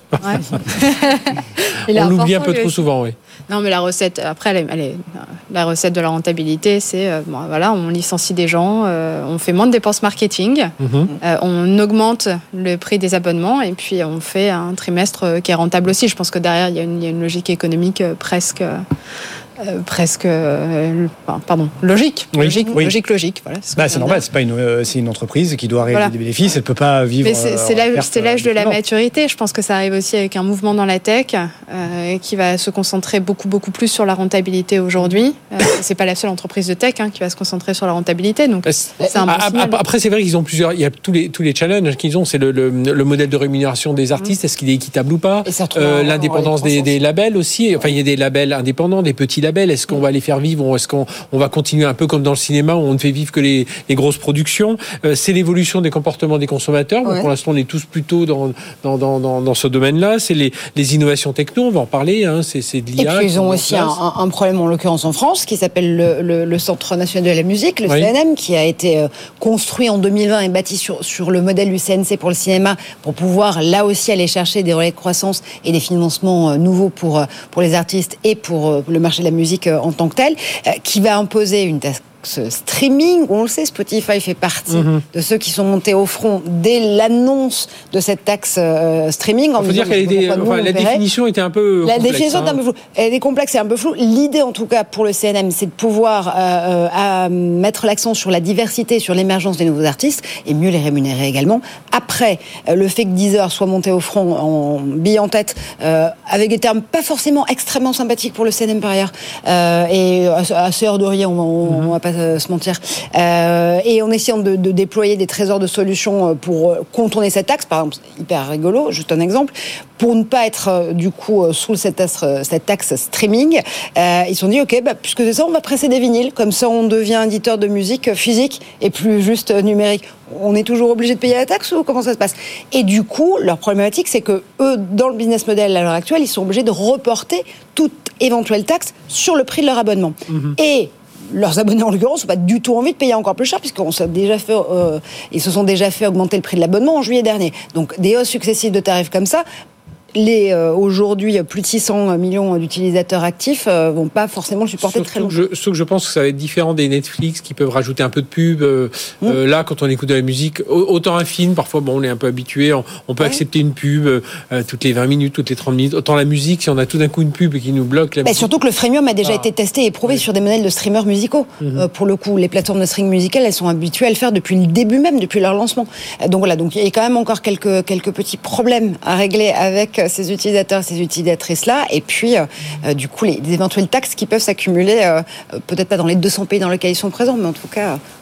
Ouais. On l'oublie un peu trop souvent, oui. Non, mais la recette, après, elle est, elle est, la recette de la rentabilité, c'est, euh, bon, voilà, on licencie des gens, euh, on fait moins de dépenses marketing, mm-hmm. euh, on augmente le prix des abonnements et puis on fait un trimestre qui est rentable aussi. Je pense que derrière, il y a une, il y a une logique économique presque... Euh, presque euh, pardon logique oui, logique oui. logique logique voilà bah, c'est normal, c'est pas une euh, c'est une entreprise qui doit réaliser voilà. des bénéfices, elle peut pas vivre. Mais c'est, c'est, l'âge, c'est l'âge de la maturité. Je pense que ça arrive aussi avec un mouvement dans la tech euh, qui va se concentrer beaucoup beaucoup plus sur la rentabilité aujourd'hui. Euh, c'est pas la seule entreprise de tech hein, qui va se concentrer sur la rentabilité, donc c'est, c'est un bon signal. Après c'est vrai qu'ils ont plusieurs, il y a tous les tous les challenges qu'ils ont, c'est le, le, le modèle de rémunération des artistes, mmh. est-ce qu'il est équitable ou pas, euh, l'indépendance des, des labels aussi. Enfin il y a des labels indépendants, des petits labels. Est-ce qu'on va les faire vivre ou est-ce qu'on on va continuer un peu comme dans le cinéma où on ne fait vivre que les, les grosses productions. euh, C'est l'évolution des comportements des consommateurs. Ouais. Bon, pour l'instant, on est tous plutôt dans, dans, dans, dans, dans ce domaine-là. C'est les, les innovations techno, on va en parler. Hein. C'est, c'est de l'I A. Et puis, ils ont aussi un, un problème, en l'occurrence en France, qui s'appelle le, le, le Centre national de la musique, le oui. C N M, qui a été construit en deux mille vingt et bâti sur, sur le modèle du C N C pour le cinéma, pour pouvoir là aussi aller chercher des relais de croissance et des financements nouveaux pour, pour les artistes et pour le marché de la musique en tant que tel, qui va imposer une taxe streaming. On le sait, Spotify fait partie mmh. de ceux qui sont montés au front dès l'annonce de cette taxe euh, streaming. Il faut dire qu'elle était, enfin, la définition était un peu la complexe. définition hein. est un peu floue. Elle est complexe et un peu floue. L'idée, en tout cas, pour le C N M, c'est de pouvoir euh, à mettre l'accent sur la diversité, sur l'émergence des nouveaux artistes et mieux les rémunérer également. Après, euh, le fait que Deezer soit monté au front en bille en tête, euh, avec des termes pas forcément extrêmement sympathiques pour le C N M par ailleurs, euh, et assez hors de rien, on, on, mmh. on va pas se mentir, euh, et en essayant de, de déployer des trésors de solutions pour contourner cette taxe, par exemple, hyper rigolo, juste un exemple, pour ne pas être du coup sous cette taxe, cette taxe streaming, euh, ils se sont dit ok, bah, puisque c'est ça, on va presser des vinyles, comme ça on devient éditeur de musique physique et plus juste numérique. On est toujours obligé de payer la taxe ou comment ça se passe? Et du coup, leur problématique, c'est que eux, dans le business model à l'heure actuelle, ils sont obligés de reporter toute éventuelle taxe sur le prix de leur abonnement. Mmh. Et leurs abonnés, en l'occurrence, n'ont pas du tout envie de payer encore plus cher, puisqu'on s'est déjà fait, euh, ils se sont déjà fait augmenter le prix de l'abonnement en juillet dernier. Donc, des hausses successives de tarifs comme ça, les euh, aujourd'hui plus de six cents millions d'utilisateurs actifs euh, vont pas forcément le supporter surtout très longtemps. Je, surtout que je pense que ça va être différent des Netflix qui peuvent rajouter un peu de pub. Euh, mmh. euh, là, quand on écoute de la musique, autant un film, parfois, bon, on est un peu habitué, on, on peut ouais. accepter une pub euh, toutes les vingt minutes, toutes les trente minutes. Autant la musique, si on a tout d'un coup une pub qui nous bloque la bah, musique. Surtout que le freemium a déjà ah. été testé et éprouvé ouais. sur des modèles de streamers musicaux. Mmh. Euh, pour le coup, les plateformes de streaming musical, elles sont habituées à le faire depuis le début même, depuis leur lancement. Euh, donc voilà, donc il y a quand même encore quelques quelques petits problèmes à régler avec ces utilisateurs, ces utilisatrices-là, et puis euh, du coup les, les éventuelles taxes qui peuvent s'accumuler, euh, peut-être pas dans les deux cents pays dans lesquels ils sont présents, mais en tout cas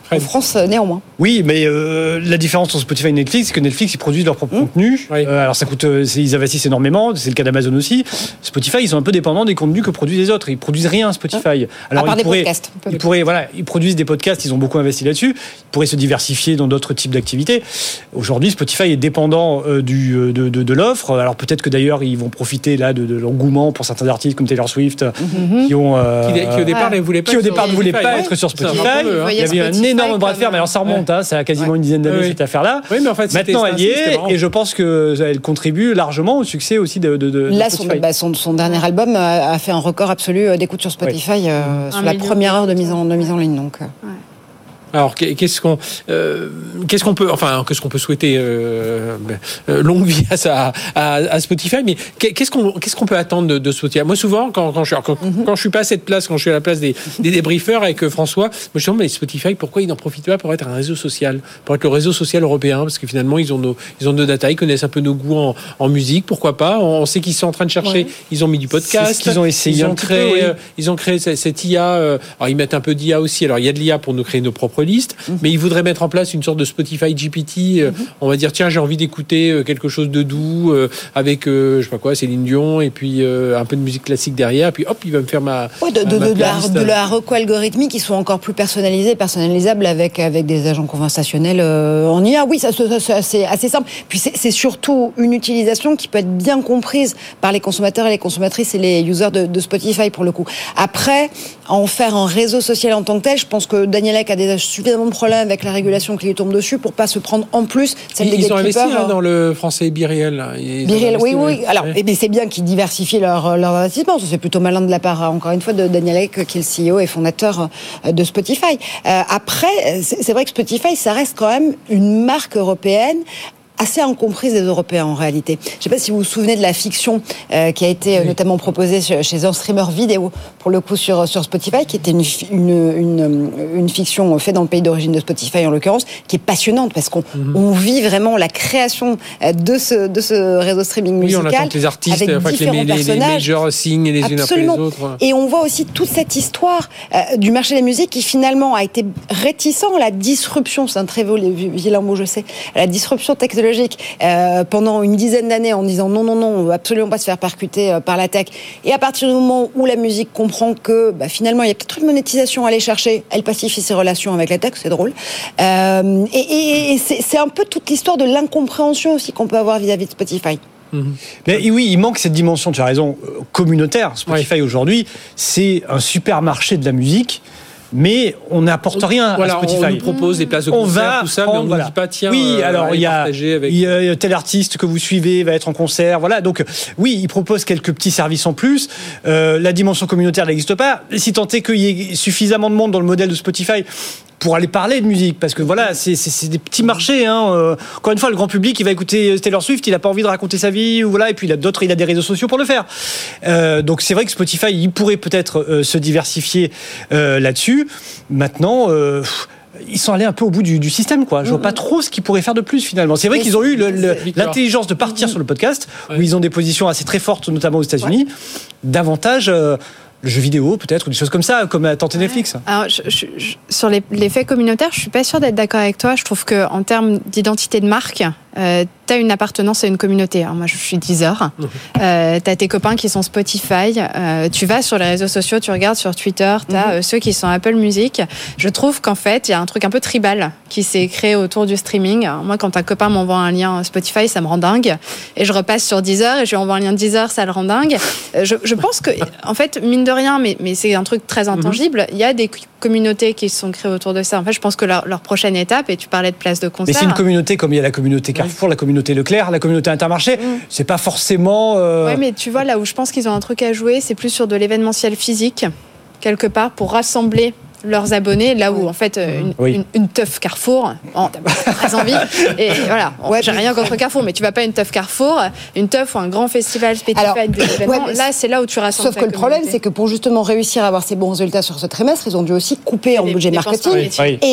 En France, néanmoins. Oui, mais euh, la différence entre Spotify et Netflix, c'est que Netflix, ils produisent leur propre mmh. contenu. Oui. Euh, alors ça coûte, ils investissent énormément, c'est le cas d'Amazon aussi. Spotify, ils sont un peu dépendants des contenus que produisent les autres. Ils produisent rien, Spotify. Alors, à part ils des pourraient, podcasts. Ils, pourraient, voilà, ils produisent des podcasts, ils ont beaucoup investi là-dessus. Ils pourraient se diversifier dans d'autres types d'activités. Aujourd'hui, Spotify est dépendant euh, du, de, de, de l'offre. Alors peut-être que d'ailleurs, ils vont profiter là de, de l'engouement pour certains artistes comme Taylor Swift, mmh. qui ont... Euh, qui, qui au départ ne voulaient pas, qui, au départ, ne voulaient pas ouais. être sur Spotify. Peu, hein. Il y avait un énorme bras de fer, mais alors ça remonte, ouais. hein, ça a quasiment ouais. une dizaine d'années, oui. cette affaire-là. Oui, mais en fait, maintenant, elle y est, et je pense qu'elle contribue largement au succès aussi de, de, de Là, Spotify. son, bah, son, son dernier album a, a fait un record absolu d'écoute sur Spotify oui. euh, sur la première heure de mise en, de mise en ligne. Donc. Ouais. Alors qu'est-ce qu'on euh, qu'est-ce qu'on peut enfin qu'est-ce qu'on peut souhaiter euh, euh, longue vie à, sa, à, à Spotify, mais qu'est-ce qu'on qu'est-ce qu'on peut attendre de, de Spotify? Moi souvent quand quand je quand, mm-hmm. quand je suis pas à cette place, quand je suis à la place des, des débriefeurs avec François, moi je me dis mais Spotify, pourquoi ils n'en profitent pas pour être un réseau social, pour être le réseau social européen, parce que finalement ils ont nos ils ont nos data, ils connaissent un peu nos goûts en, en musique, pourquoi pas? On sait qu'ils sont en train de chercher, ouais. ils ont mis du podcast, ce qu'ils ont essayé, ils ont créé peu, oui. euh, ils ont créé cette, cette I A, euh, alors ils mettent un peu d'I A aussi, alors il y a de l'I A pour nous créer nos propres liste, mmh. mais ils voudraient mettre en place une sorte de Spotify G P T. Euh, mmh. On va dire tiens, j'ai envie d'écouter euh, quelque chose de doux euh, avec euh, je sais pas quoi, Céline Dion et puis euh, un peu de musique classique derrière. Puis hop, il va me faire ma ouais, de, ma, de, ma de, la, de la reco algorithmique qui sont encore plus personnalisés, personnalisables avec avec des agents conversationnels euh, en I A. Oui, ça, ça, ça c'est assez simple. Puis c'est, c'est surtout une utilisation qui peut être bien comprise par les consommateurs et les consommatrices et les users de, de Spotify pour le coup. Après, en faire un réseau social en tant que tel, je pense que Daniel Ek a déjà suffisamment de problèmes avec la régulation qui lui tombe dessus pour pas se prendre en plus celle ils, des ils ont investi hein, hein. dans le français Biriel. Biriel, oui, oui. Alors, ouais. mais c'est bien qu'ils diversifient leur, leur investissement. C'est plutôt malin de la part, encore une fois, de Daniel Ek, qui est le C E O et fondateur de Spotify. Euh, après, c'est, c'est vrai que Spotify, ça reste quand même une marque européenne assez incomprise des Européens en réalité. Je ne sais pas si vous vous souvenez de la fiction euh, qui a été oui. notamment proposée chez, chez un streamer vidéo, pour le coup sur, sur Spotify, qui était une, une, une, une fiction faite dans le pays d'origine de Spotify en l'occurrence, qui est passionnante parce qu'on mm-hmm. on vit vraiment la création de ce, de ce réseau streaming oui, musical. Oui, on attend que les artistes, avec enfin, différents que les, personnages. les majors signent les unes après les autres. Et on voit aussi toute cette histoire euh, du marché de la musique qui finalement a été réticent à la disruption, c'est un très vilain mot je sais, à la disruption technologique Euh, pendant une dizaine d'années en disant non, non, non, on ne veut absolument pas se faire percuter euh, par la tech. Et à partir du moment où la musique comprend que bah, finalement il y a peut-être une monétisation à aller chercher, elle pacifie ses relations avec la tech, c'est drôle. Euh, et et, et c'est, c'est un peu toute l'histoire de l'incompréhension aussi qu'on peut avoir vis-à-vis de Spotify. Mmh. Mais oui, il manque cette dimension, tu as raison, communautaire. Spotify ouais. aujourd'hui, c'est un supermarché de la musique. Mais on n'apporte rien voilà, à Spotify. On nous propose des places de concert, on va tout ça, prendre, mais on ne voilà. dit pas tiens. Oui, euh, alors il y a, avec... il y a tel artiste que vous suivez va être en concert, voilà. Donc oui, il propose quelques petits services en plus. Euh, la dimension communautaire n'existe pas. Si tant est qu'il y ait suffisamment de monde dans le modèle de Spotify pour aller parler de musique, parce que voilà, c'est, c'est, c'est des petits marchés. Hein. Euh, encore une fois, le grand public, il va écouter Taylor Swift, il n'a pas envie de raconter sa vie, ou voilà, et puis il a d'autres, il a des réseaux sociaux pour le faire. Euh, donc c'est vrai que Spotify, il pourrait peut-être euh, se diversifier euh, là-dessus. Maintenant. Euh, Ils sont allés un peu au bout du, du système, quoi. Je vois pas trop ce qu'ils pourraient faire de plus, finalement. C'est vrai qu'ils ont eu le, le, l'intelligence de partir sur le podcast, ouais. où ils ont des positions assez très fortes, notamment aux États-Unis. Ouais. Davantage. Euh, le jeu vidéo, peut-être, ou des choses comme ça, comme a tenté Netflix. Alors, je, je, je, sur les, les faits communautaires, je suis pas sûre d'être d'accord avec toi. Je trouve que en termes d'identité de marque, euh, tu as une appartenance à une communauté. Alors, moi, je suis Deezer. Mmh. Euh, tu as tes copains qui sont Spotify. Euh, tu vas sur les réseaux sociaux, tu regardes sur Twitter, tu as mmh. euh, ceux qui sont Apple Music. Je trouve qu'en fait, il y a un truc un peu tribal qui s'est créé autour du streaming. Alors, moi, quand un copain m'envoie un lien Spotify, ça me rend dingue. Et je repasse sur Deezer et je lui envoie un lien Deezer, ça le rend dingue. Euh, je, je pense que, en fait, mine de rien, mais, mais c'est un truc très intangible, il mmh. y a des communautés qui se sont créées autour de ça. En fait, je pense que leur, leur prochaine étape, et tu parlais de place de concert... Mais c'est une communauté comme il y a la communauté Carrefour, oui. la communauté Leclerc, la communauté Intermarché, mmh. c'est pas forcément... Euh... Oui, mais tu vois, là où je pense qu'ils ont un truc à jouer, c'est plus sur de l'événementiel physique, quelque part, pour rassembler leurs abonnés, là où en fait une, oui. une, une teuf Carrefour, oh, t'as très envie, et voilà, ouais, j'ai rien contre Carrefour, mais tu vas pas une teuf Carrefour, une teuf ou un grand festival spécifique d'événements, ouais, là c'est là où tu rassembles. Sauf que le problème, c'est que pour justement réussir à avoir ces bons résultats sur ce trimestre, ils ont dû aussi couper en budget marketing, oui. et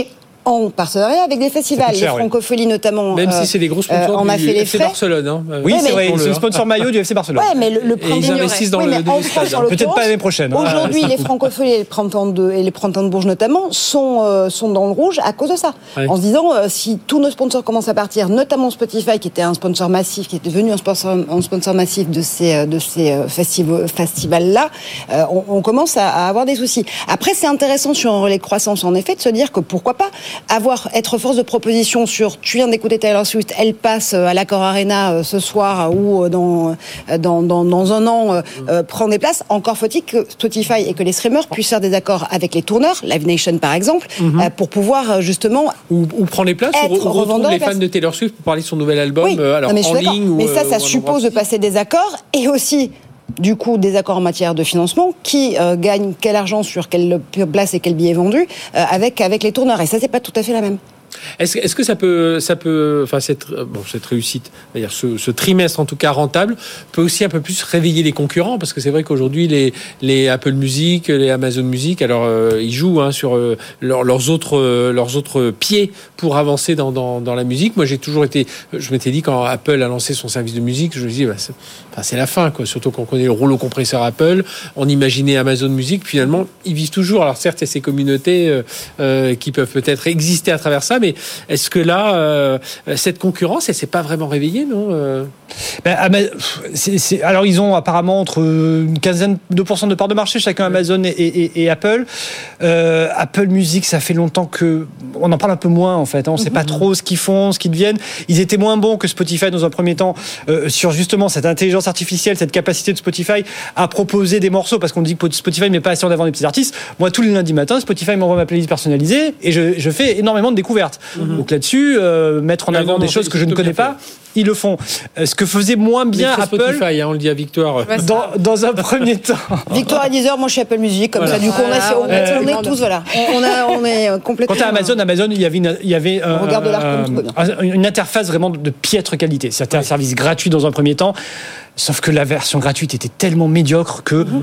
en partenariat avec des festivals. Les cher, Francopholies oui. notamment. Même euh, si c'est des gros sponsors euh, on a du fait les F C frais. Barcelone. Hein. Oui, ouais, c'est vrai, le... c'est le sponsor maillot du F C Barcelone. Ouais, mais le, le Et ils investissent dans oui, le en France, en peut-être pas l'année prochaine. Aujourd'hui, hein, les Francopholies et les printemps de et les printemps de Bourges notamment sont euh, sont dans le rouge à cause de ça. Ouais. En se disant euh, si tous nos sponsors commencent à partir, notamment Spotify qui était un sponsor massif, qui est devenu un sponsor un sponsor massif de ces de ces festivals festivals là, euh, on, on commence à, à avoir des soucis. Après, c'est intéressant sur un relais de croissance en effet de se dire que pourquoi pas avoir être force de proposition sur tu viens d'écouter Taylor Swift, elle passe à l'Accor Arena ce soir ou dans dans dans, dans un an euh, euh, prend des places. Encore faut-il que Spotify et que les streamers puissent faire des accords avec les tourneurs, Live Nation par exemple, mm-hmm. euh, pour pouvoir justement ou, ou prendre les places ou, ou retrouver les fans de Taylor Swift pour parler de son nouvel album. Oui. Euh, alors non, mais en ligne ou mais ça, ça ou suppose de passer des accords et aussi du coup des accords en matière de financement, qui euh, gagne quel argent sur quelle place et quel billet vendu euh, avec avec les tourneurs, et ça c'est pas tout à fait la même. Est-ce, est-ce que ça peut, ça peut, enfin cette, bon, cette réussite, c'est-à-dire ce, ce trimestre en tout cas rentable, peut aussi un peu plus réveiller les concurrents, parce que c'est vrai qu'aujourd'hui les, les Apple Music, les Amazon Music, alors euh, ils jouent hein, sur euh, leur, leurs autres, euh, leurs autres pieds pour avancer dans, dans, dans la musique. Moi j'ai toujours été, je m'étais dit quand Apple a lancé son service de musique, je me dis, bah, c'est, enfin, c'est la fin quoi. Surtout qu'on connaît le rouleau compresseur Apple, on imaginait Amazon Music, finalement ils vivent toujours. Alors certes il y a ces communautés euh, euh, qui peuvent peut-être exister à travers ça, mais est-ce que là, euh, cette concurrence, elle s'est pas vraiment réveillée, non euh... ben, c'est, c'est, alors, ils ont apparemment entre une quinzaine de pourcents de part de marché, chacun Amazon et, et, et Apple. Euh, Apple Music, ça fait longtemps que on en parle un peu moins, en fait. Hein. On ne sait mm-hmm. pas trop ce qu'ils font, ce qu'ils deviennent. Ils étaient moins bons que Spotify dans un premier temps euh, sur justement cette intelligence artificielle, cette capacité de Spotify à proposer des morceaux, parce qu'on dit que Spotify ne met pas assez en avant des petits artistes. Moi, tous les lundis matins, Spotify m'envoie ma playlist personnalisée et je, je fais énormément de découvertes. Mmh. Donc là-dessus, euh, mettre en avant non, non, des choses que je ne connais pas, ils le font. Euh, ce que faisait moins bien Apple... Spotify, hein, on le dit à Victoire. Dans, dans un premier temps. Victoire à dix heures, moi je suis Apple Music, comme voilà. ça. Du coup, voilà, on, a, on, euh, on est tous, voilà. On, a, on est complètement... Quant à Amazon, Amazon, il y avait une, il y avait on regarde de l'arc euh, une interface vraiment de piètre qualité. C'était un service gratuit dans un premier temps. Sauf que la version gratuite était tellement médiocre que mmh.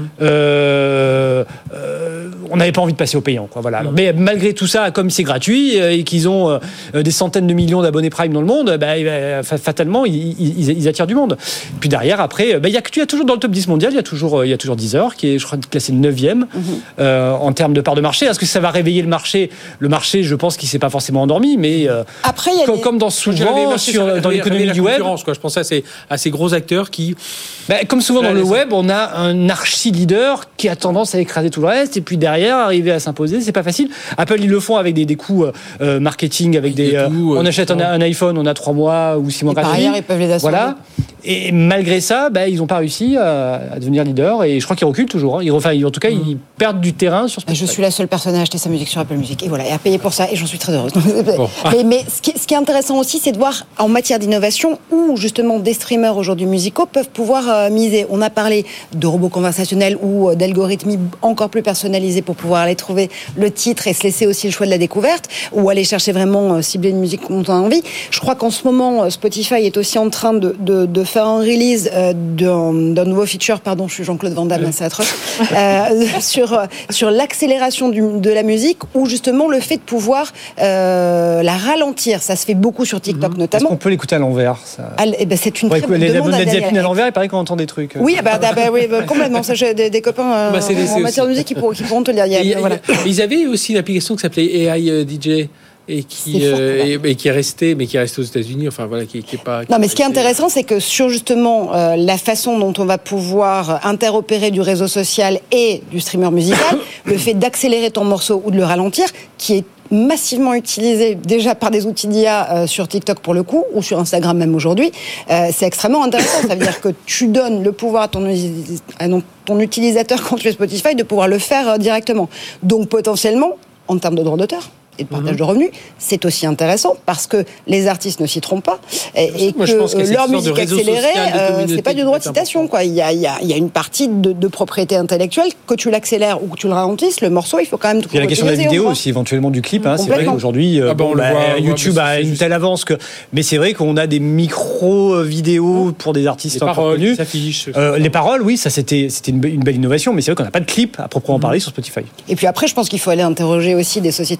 euh, euh, on n'avait pas envie de passer au payant, quoi. Voilà. Mmh. Mais malgré tout ça, comme c'est gratuit euh, et qu'ils ont euh, des centaines de millions d'abonnés Prime dans le monde, bah, bah, fatalement, ils, ils, ils attirent du monde. Puis derrière, après, bah, il y a, il y a toujours dans le top dix mondial, il y a toujours, il y a toujours Deezer qui est, je crois, classé neuvième mmh. euh, en termes de part de marché. Est-ce que ça va réveiller le marché ? Le marché, je pense qu'il ne s'est pas forcément endormi, mais euh, après, il y a comme, des... comme dans souvent sur, dans l'économie du web, quoi. Je pensais à ces, à ces gros acteurs qui Ben, comme souvent dans le web, on a un archi-leader qui a tendance à écraser tout le reste, et puis derrière, arriver à s'imposer, c'est pas facile. Apple, ils le font avec des, des coûts euh, marketing, avec des... Euh, tout, on euh, achète un, un iPhone, on a trois mois ou six mois gratuits. Par ailleurs, ils peuvent les assurer. Voilà. Et malgré ça, ben, ils n'ont pas réussi à, à devenir leader, et je crois qu'ils reculent toujours. Hein. Ils, enfin, en tout cas, mmh. ils perdent du terrain sur Spotify. Je suis la seule personne à acheter sa musique sur Apple Music, et voilà, et à payer pour ça, et j'en suis très heureuse. Bon. mais mais ce, qui, ce qui est intéressant aussi, c'est de voir en matière d'innovation où justement des streamers aujourd'hui musicaux peuvent pouvoir euh, miser. On a parlé de robots conversationnels ou euh, d'algorithmes encore plus personnalisés pour pouvoir aller trouver le titre et se laisser aussi le choix de la découverte, ou aller chercher vraiment euh, cibler une musique dont on a envie. Je crois qu'en ce moment, Spotify est aussi en train de, de, de faire un release euh, d'un, d'un nouveau feature, pardon, je suis Jean-Claude Van Damme, c'est atroce, euh, sur, sur l'accélération du, de la musique, ou justement le fait de pouvoir euh, la ralentir. Ça se fait beaucoup sur TikTok mmh. notamment. Est-ce qu'on peut l'écouter à l'envers ça... ah, eh ben, c'est une ouais, très bonne les, demande. Les diapines à l'envers, il paraît qu'on entend des trucs. Oui, bah, bah, bah, oui bah, complètement. Ça, j'ai des, des copains euh, bah, en matière de musique qui, pour, qui pourront te le dire. Il y a, et, voilà. Ils avaient aussi une application qui s'appelait A I D J. Et qui, euh, et, et qui est resté, mais qui est resté aux États-Unis, enfin voilà, qui, qui est pas. Qui non, mais ce qui est intéressant, c'est que sur justement euh, la façon dont on va pouvoir interopérer du réseau social et du streamer musical, le fait d'accélérer ton morceau ou de le ralentir, qui est massivement utilisé déjà par des outils d'I A euh, sur TikTok pour le coup, ou sur Instagram même aujourd'hui, euh, c'est extrêmement intéressant. Ça veut dire que tu donnes le pouvoir à ton, à ton utilisateur quand tu es Spotify de pouvoir le faire euh, directement. Donc potentiellement, en termes de droit d'auteur et de partage mmh. de revenus, c'est aussi intéressant parce que les artistes ne s'y trompent pas et, et Moi, que euh, leur musique accélérée, euh, c'est pas du droit de citation, quoi. Il y a, il y a, il y a une partie de, de propriété intellectuelle, que tu l'accélères ou que tu le ralentisses, le morceau, il faut quand même. Il y a la question de la vidéo aussi, éventuellement du clip. Hein, c'est vrai qu'aujourd'hui, euh, ah bon, bon, bah, voit, YouTube a une telle avance que, mais c'est vrai qu'on a des micro vidéos pour des artistes encore connus. Euh, les paroles, oui, ça c'était c'était une, une belle innovation, mais c'est vrai qu'on n'a pas de clip à proprement mmh. parler sur Spotify. Et puis après, je pense qu'il faut aller interroger aussi des sociétés de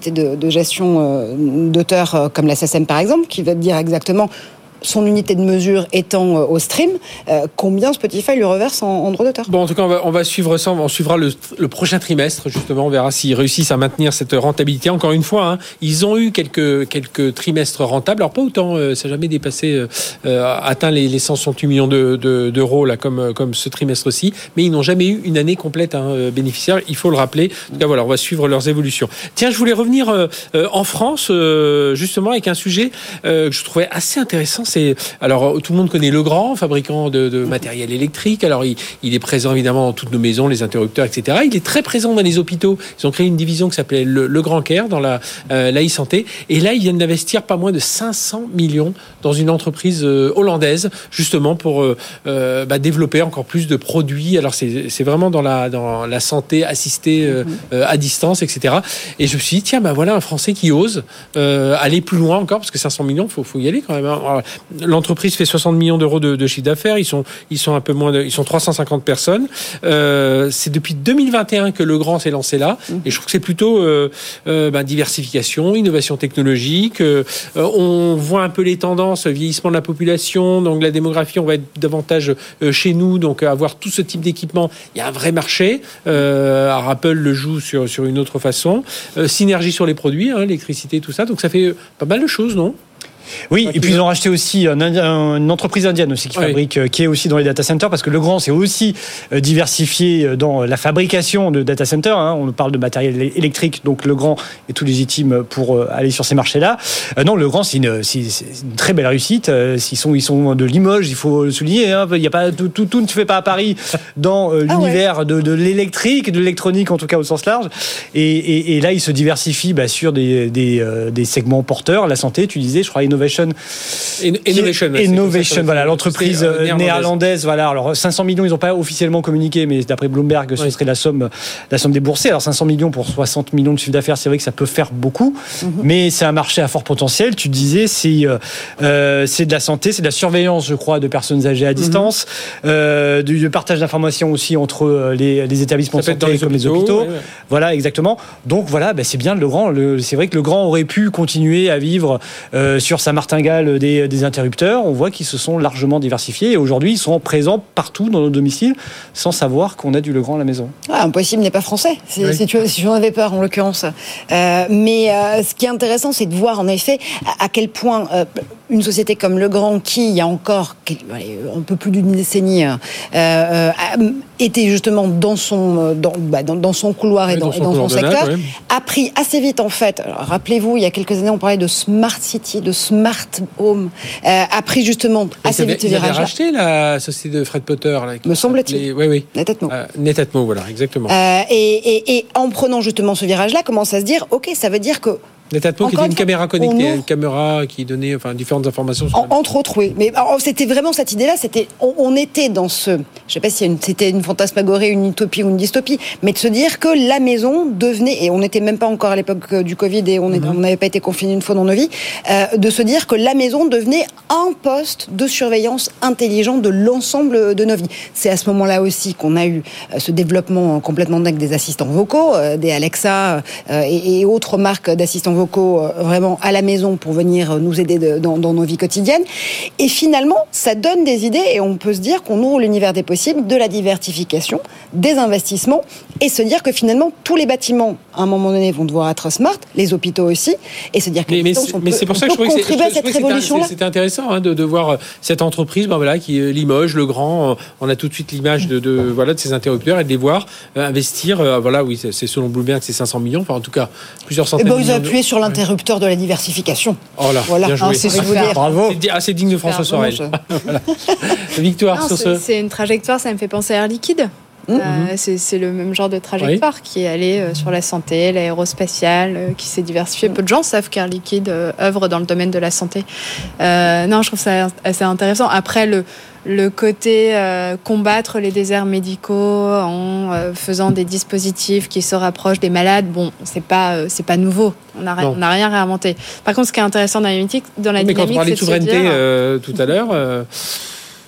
de gestion euh, d'auteurs euh, comme la S A C E M par exemple, qui va te dire exactement son unité de mesure étant euh, au stream, euh, combien Spotify lui reverse en, en droit d'auteur. Bon, en tout cas, on va, on va suivre ça. On suivra le, le prochain trimestre, justement. On verra s'ils réussissent à maintenir cette rentabilité. Encore une fois, hein, ils ont eu quelques, quelques trimestres rentables. Alors, pas autant, euh, ça n'a jamais dépassé, euh, atteint les, les cent soixante-huit millions de, de, d'euros, là, comme, comme ce trimestre-ci. Mais ils n'ont jamais eu une année complète hein, bénéficiaire. Il faut le rappeler. En tout cas, voilà, on va suivre leurs évolutions. Tiens, je voulais revenir euh, en France, euh, justement, avec un sujet euh, que je trouvais assez intéressant. C'est, alors, tout le monde connaît Legrand, fabricant de, de matériel électrique. Alors, il, il est présent évidemment dans toutes nos maisons, les interrupteurs, et cetera. Il est très présent dans les hôpitaux. Ils ont créé une division qui s'appelait le, le Grand Care dans la euh, la e-santé. Et là, ils viennent d'investir pas moins de cinq cents millions dans une entreprise euh, hollandaise, justement pour euh, euh, bah, développer encore plus de produits. Alors, c'est, c'est vraiment dans la dans la santé assistée euh, euh, à distance, et cetera. Et je me suis dit, tiens, bah voilà un Français qui ose euh, aller plus loin encore, parce que cinq cents millions, faut faut y aller quand même. Hein. Alors, l'entreprise fait soixante millions d'euros de, de chiffre d'affaires. Ils sont, ils sont un peu moins de, ils sont trois cent cinquante personnes. Euh, c'est depuis deux mille vingt et un que Legrand s'est lancé là. Et je trouve que c'est plutôt euh, euh, ben, diversification, innovation technologique. Euh, on voit un peu les tendances, vieillissement de la population, donc la démographie, on va être davantage euh, chez nous, donc avoir tout ce type d'équipement. Il y a un vrai marché. Euh, alors Apple le joue sur sur une autre façon. Euh, synergie sur les produits, hein, l'électricité, tout ça. Donc ça fait pas mal de choses, non ? Oui, et puis ils ont racheté aussi un, un, une entreprise indienne aussi qui oui. fabrique, qui est aussi dans les data centers, parce que Legrand s'est aussi diversifié dans la fabrication de data centers. Hein. On parle de matériel électrique, donc Legrand est tout légitime pour aller sur ces marchés-là. Euh, non, Legrand, c'est une, c'est, c'est une très belle réussite. Ils sont, ils sont de Limoges, il faut le souligner. Hein. Il y a pas tout, tout, tout ne se fait pas à Paris dans euh, ah l'univers ouais. de, de l'électrique, de l'électronique en tout cas au sens large. Et, et, et là, ils se diversifient bah, sur des, des, euh, des segments porteurs. La santé, tu disais, je crois. Innovation, Innovation, ouais, Innovation voilà, l'entreprise néerlandaise. néerlandaise. Voilà, alors cinq cents millions, ils n'ont pas officiellement communiqué, mais d'après Bloomberg, ce ouais. serait la somme, la somme déboursée. Alors cinq cents millions pour soixante millions de chiffre d'affaires, c'est vrai que ça peut faire beaucoup, mm-hmm. mais c'est un marché à fort potentiel. Tu disais, c'est, euh, c'est de la santé, c'est de la surveillance, je crois, de personnes âgées à distance, mm-hmm. euh, du, du partage d'informations aussi entre les, les établissements de santé les comme hôpitaux, les hôpitaux. Ouais, ouais. Voilà, exactement. Donc voilà, bah, c'est bien le Grand. Le, c'est vrai que le Grand aurait pu continuer à vivre euh, sur sa martingale des, des interrupteurs. On voit qu'ils se sont largement diversifiés et aujourd'hui ils sont présents partout dans nos domiciles sans savoir qu'on a du Legrand à la maison. Ah, impossible n'est pas français, c'est, oui. si, tu, si tu en avais peur en l'occurrence. Euh, mais euh, ce qui est intéressant, c'est de voir en effet à, à quel point euh, une société comme Legrand, qui il y a encore allez, un peu plus d'une décennie, euh, euh, était justement dans son, dans, bah, dans, dans son couloir et, et dans, dans son, et dans son secteur, ouais. a pris assez vite en fait. Alors, rappelez-vous, il y a quelques années, on parlait de Smart City, de Smart Home, euh, a pris justement mais assez vite ce virage-là. Ils avaient racheté la société de Fred Potter, là, me semble-t-il. Oui, oui. Netatmo. Euh, Netatmo, voilà, exactement. Euh, et, et, et en prenant justement ce virage-là, commence à se dire, ok, ça veut dire que Netatmo qui était une caméra connectée, une caméra qui donnait enfin différentes informations. Sur en, entre autres, oui. Mais alors, c'était vraiment cette idée-là. C'était, on, on était dans ce, je ne sais pas si c'était une fantasmagorie, une utopie ou une dystopie, mais de se dire que la maison devenait, et on n'était même pas encore à l'époque du Covid et on mm-hmm. n'avait pas été confinés une fois dans nos vies, euh, de se dire que la maison devenait un poste de surveillance intelligent de l'ensemble de nos vies. C'est à ce moment-là aussi qu'on a eu euh, ce développement complètement dingue des assistants vocaux, euh, des Alexa euh, et, et autres marques d'assistants vocaux vraiment à la maison pour venir nous aider de, dans, dans nos vies quotidiennes. Et finalement, ça donne des idées et on peut se dire qu'on ouvre l'univers des possibles, de la diversification, des investissements et se dire que finalement, tous les bâtiments, à un moment donné, vont devoir être smart, les hôpitaux aussi, et se dire que mais, mais, on mais peut, c'est pour on ça que je trouvais contribuer que à cette révolution-là. C'était intéressant hein, de, de voir cette entreprise, ben voilà, qui Limoges, Legrand, on a tout de suite l'image de, de, voilà, de ces interrupteurs et de les voir euh, investir, euh, voilà, oui, c'est, c'est selon Bloomberg, c'est cinq cents millions, enfin en tout cas, plusieurs centaines et ben, de millions. Ils ont appuyé sur l'interrupteur de la diversification. Oh là, voilà, bien joué. Ah, c'est ce que je veux dire. Bravo. C'est assez digne de François Sorel. Voilà. Victoire non, sur c'est, ce. C'est une trajectoire, ça me fait penser à Air Liquide. Mmh. Euh, c'est, c'est le même genre de trajectoire oui. qui est allé euh, sur la santé, l'aérospatiale, euh, qui s'est diversifié. Peu de gens savent qu'Air Liquide euh, œuvre dans le domaine de la santé. Euh, non, je trouve ça assez intéressant. Après, le, le côté euh, combattre les déserts médicaux en euh, faisant des dispositifs qui se rapprochent des malades, bon, c'est pas, euh, c'est pas nouveau. On n'a on a rien réinventé. Par contre, ce qui est intéressant dans la dynamique, dans la mais dynamique, quand on parlait de souveraineté dire, euh, tout à l'heure. Euh...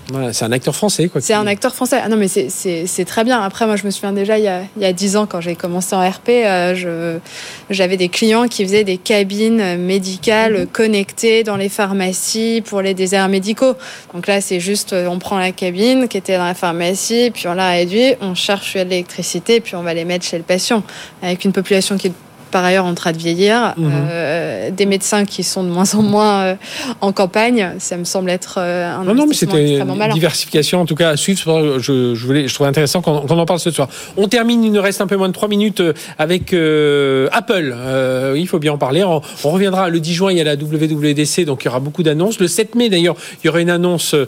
Voilà, c'est un acteur français, quoi. C'est un acteur français. Ah non, mais c'est, c'est, c'est très bien. Après, moi, je me souviens déjà, il y a, il y a dix ans, quand j'ai commencé en R P, euh, je, j'avais des clients qui faisaient des cabines médicales mmh. connectées dans les pharmacies pour les déserts médicaux. Donc là, c'est juste, on prend la cabine qui était dans la pharmacie, puis on la réduit, on cherche l'électricité, puis on va les mettre chez le patient. Avec une population qui est par ailleurs en train de vieillir, mmh. euh, des médecins qui sont de moins en moins euh, en campagne, ça me semble être euh, un non, non, mais c'était extrêmement malin. Une diversification en tout cas à suivre. Je, je, voulais, je trouvais intéressant qu'on, qu'on en parle ce soir. On termine, il nous reste un peu moins de trois minutes avec euh, Apple. Euh, oui, il faut bien en parler. On, on reviendra le dix juin, il y a la W W D C, donc il y aura beaucoup d'annonces. Le sept mai d'ailleurs, il y aura une annonce. Euh,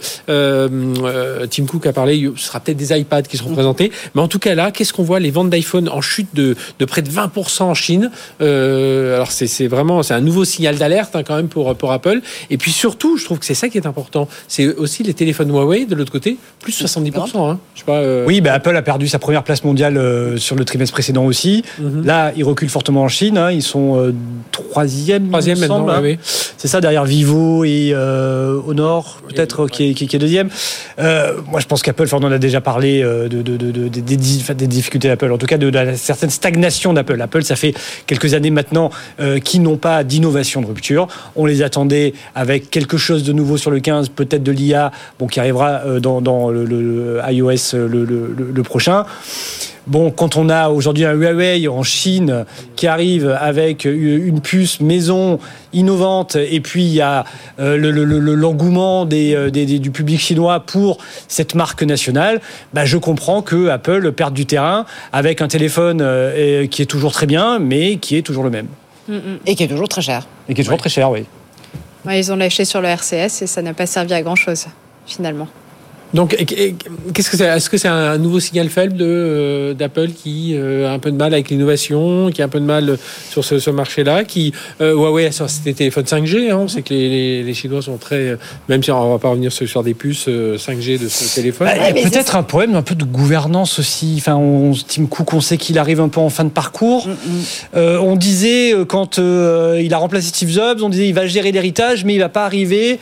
euh, Tim Cook a parlé, ce sera peut-être des iPads qui seront mmh. présentés. Mais en tout cas là, qu'est-ce qu'on voit? Les ventes d'iPhone en chute de, de près de vingt pour cent en Chine. Euh, alors c'est, c'est vraiment c'est un nouveau signal d'alerte hein, quand même pour, pour Apple. Et puis surtout, je trouve que c'est ça qui est important. C'est aussi les téléphones Huawei de l'autre côté, plus soixante-dix pour cent. Hein. Je sais pas, euh... Oui, bah, Apple a perdu sa première place mondiale euh, sur le trimestre précédent aussi. Mm-hmm. Là, ils reculent fortement en Chine. Hein. Ils sont euh, troisième, troisième maintenant. Semble, hein. oui. C'est ça, derrière Vivo et euh, Honor, peut-être, oui, qui, est, qui, qui est deuxième. Euh, moi, je pense qu'Apple, enfin, on en a déjà parlé euh, de, de, de, de, de, des, des difficultés d'Apple, en tout cas de, de la certaine stagnation d'Apple. Apple, ça fait quelques années maintenant euh, qui n'ont pas d'innovation de rupture. On les attendait avec quelque chose de nouveau sur le quinze, peut-être de l'I A, bon, qui arrivera euh, dans, dans le, le, le iOS le, le, le, le prochain. Bon, quand on a aujourd'hui un Huawei en Chine qui arrive avec une puce maison innovante, et puis il y a euh, le, le, le, l'engouement des, des, des, du public chinois pour cette marque nationale, bah, je comprends que Apple perde du terrain avec un téléphone euh, qui est toujours très bien, mais qui est toujours le même. Et qui est toujours très cher. Et qui est toujours ouais. très cher, oui. Ouais, ils ont lâché sur le R C S et ça n'a pas servi à grand-chose, finalement. Donc, qu'est-ce que c'est? Est-ce que c'est un nouveau signal faible de, euh, d'Apple qui euh, a un peu de mal avec l'innovation, qui a un peu de mal sur ce, ce marché-là, qui euh, Huawei sur ces téléphones cinq G, hein, on sait que les, les, les Chinois sont très, même si on va pas revenir sur, sur des puces euh, cinq G de ce téléphone. Bah, il y a peut-être un problème un peu de gouvernance aussi. Enfin, on, Tim Cook, on sait qu'il arrive un peu en fin de parcours. Mm-hmm. Euh, on disait quand euh, il a remplacé Steve Jobs, on disait il va gérer l'héritage, mais il va pas arriver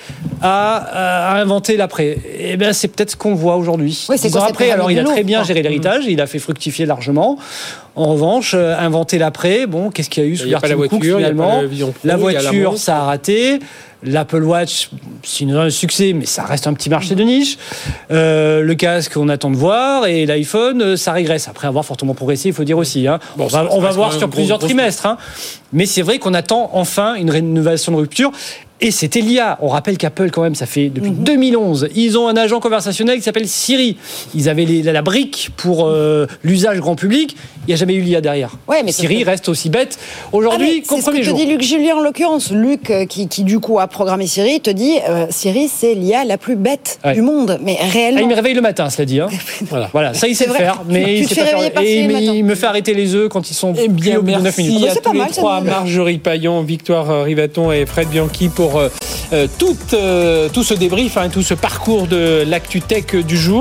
à, à inventer l'après. Et ben c'est peut-être ce qu'on voit aujourd'hui. Oui, c'est Dix ans après, alors il a très bien quoi. géré l'héritage, mmh. il a fait fructifier largement. En revanche, euh, inventer l'après, bon, qu'est-ce qu'il y a eu sous la voiture finalement? La voiture, ça a raté. L'Apple Watch, c'est un succès, mais ça reste un petit marché de niche. Euh, le casque, on attend de voir, et l'iPhone, ça régresse. Après avoir fortement progressé, il faut dire aussi. Hein. Bon, on va, on va voir sur plusieurs gros, trimestres. Hein. Mais c'est vrai qu'on attend enfin une rénovation de rupture. Et c'était l'I A. On rappelle qu'Apple, quand même, ça fait depuis mmh. deux mille onze. Ils ont un agent conversationnel qui s'appelle Siri. Ils avaient les, la, la brique pour euh, l'usage grand public. Il n'y a jamais eu l'I A derrière. Ouais, mais Siri que... reste aussi bête aujourd'hui ah, qu'au premier jour. C'est ce que te dit Luc Julien en l'occurrence. Luc, euh, qui, qui du coup a programmé Siri, te dit euh, Siri, c'est l'I A la plus bête ouais. du monde. Mais réellement. Ah, il me réveille le matin, cela dit. Hein. voilà. voilà, ça il sait vrai. faire. Mais tu il sait pas faire. Et il, il me fait arrêter les œufs quand ils sont eh bien, au bout de neuf minutes. Merci à tous les trois, Marjorie Paillon, Victoire Rivaton et Fred Bianchi pour euh, tout, euh, tout ce débrief, hein, tout ce parcours de l'actu tech du jour.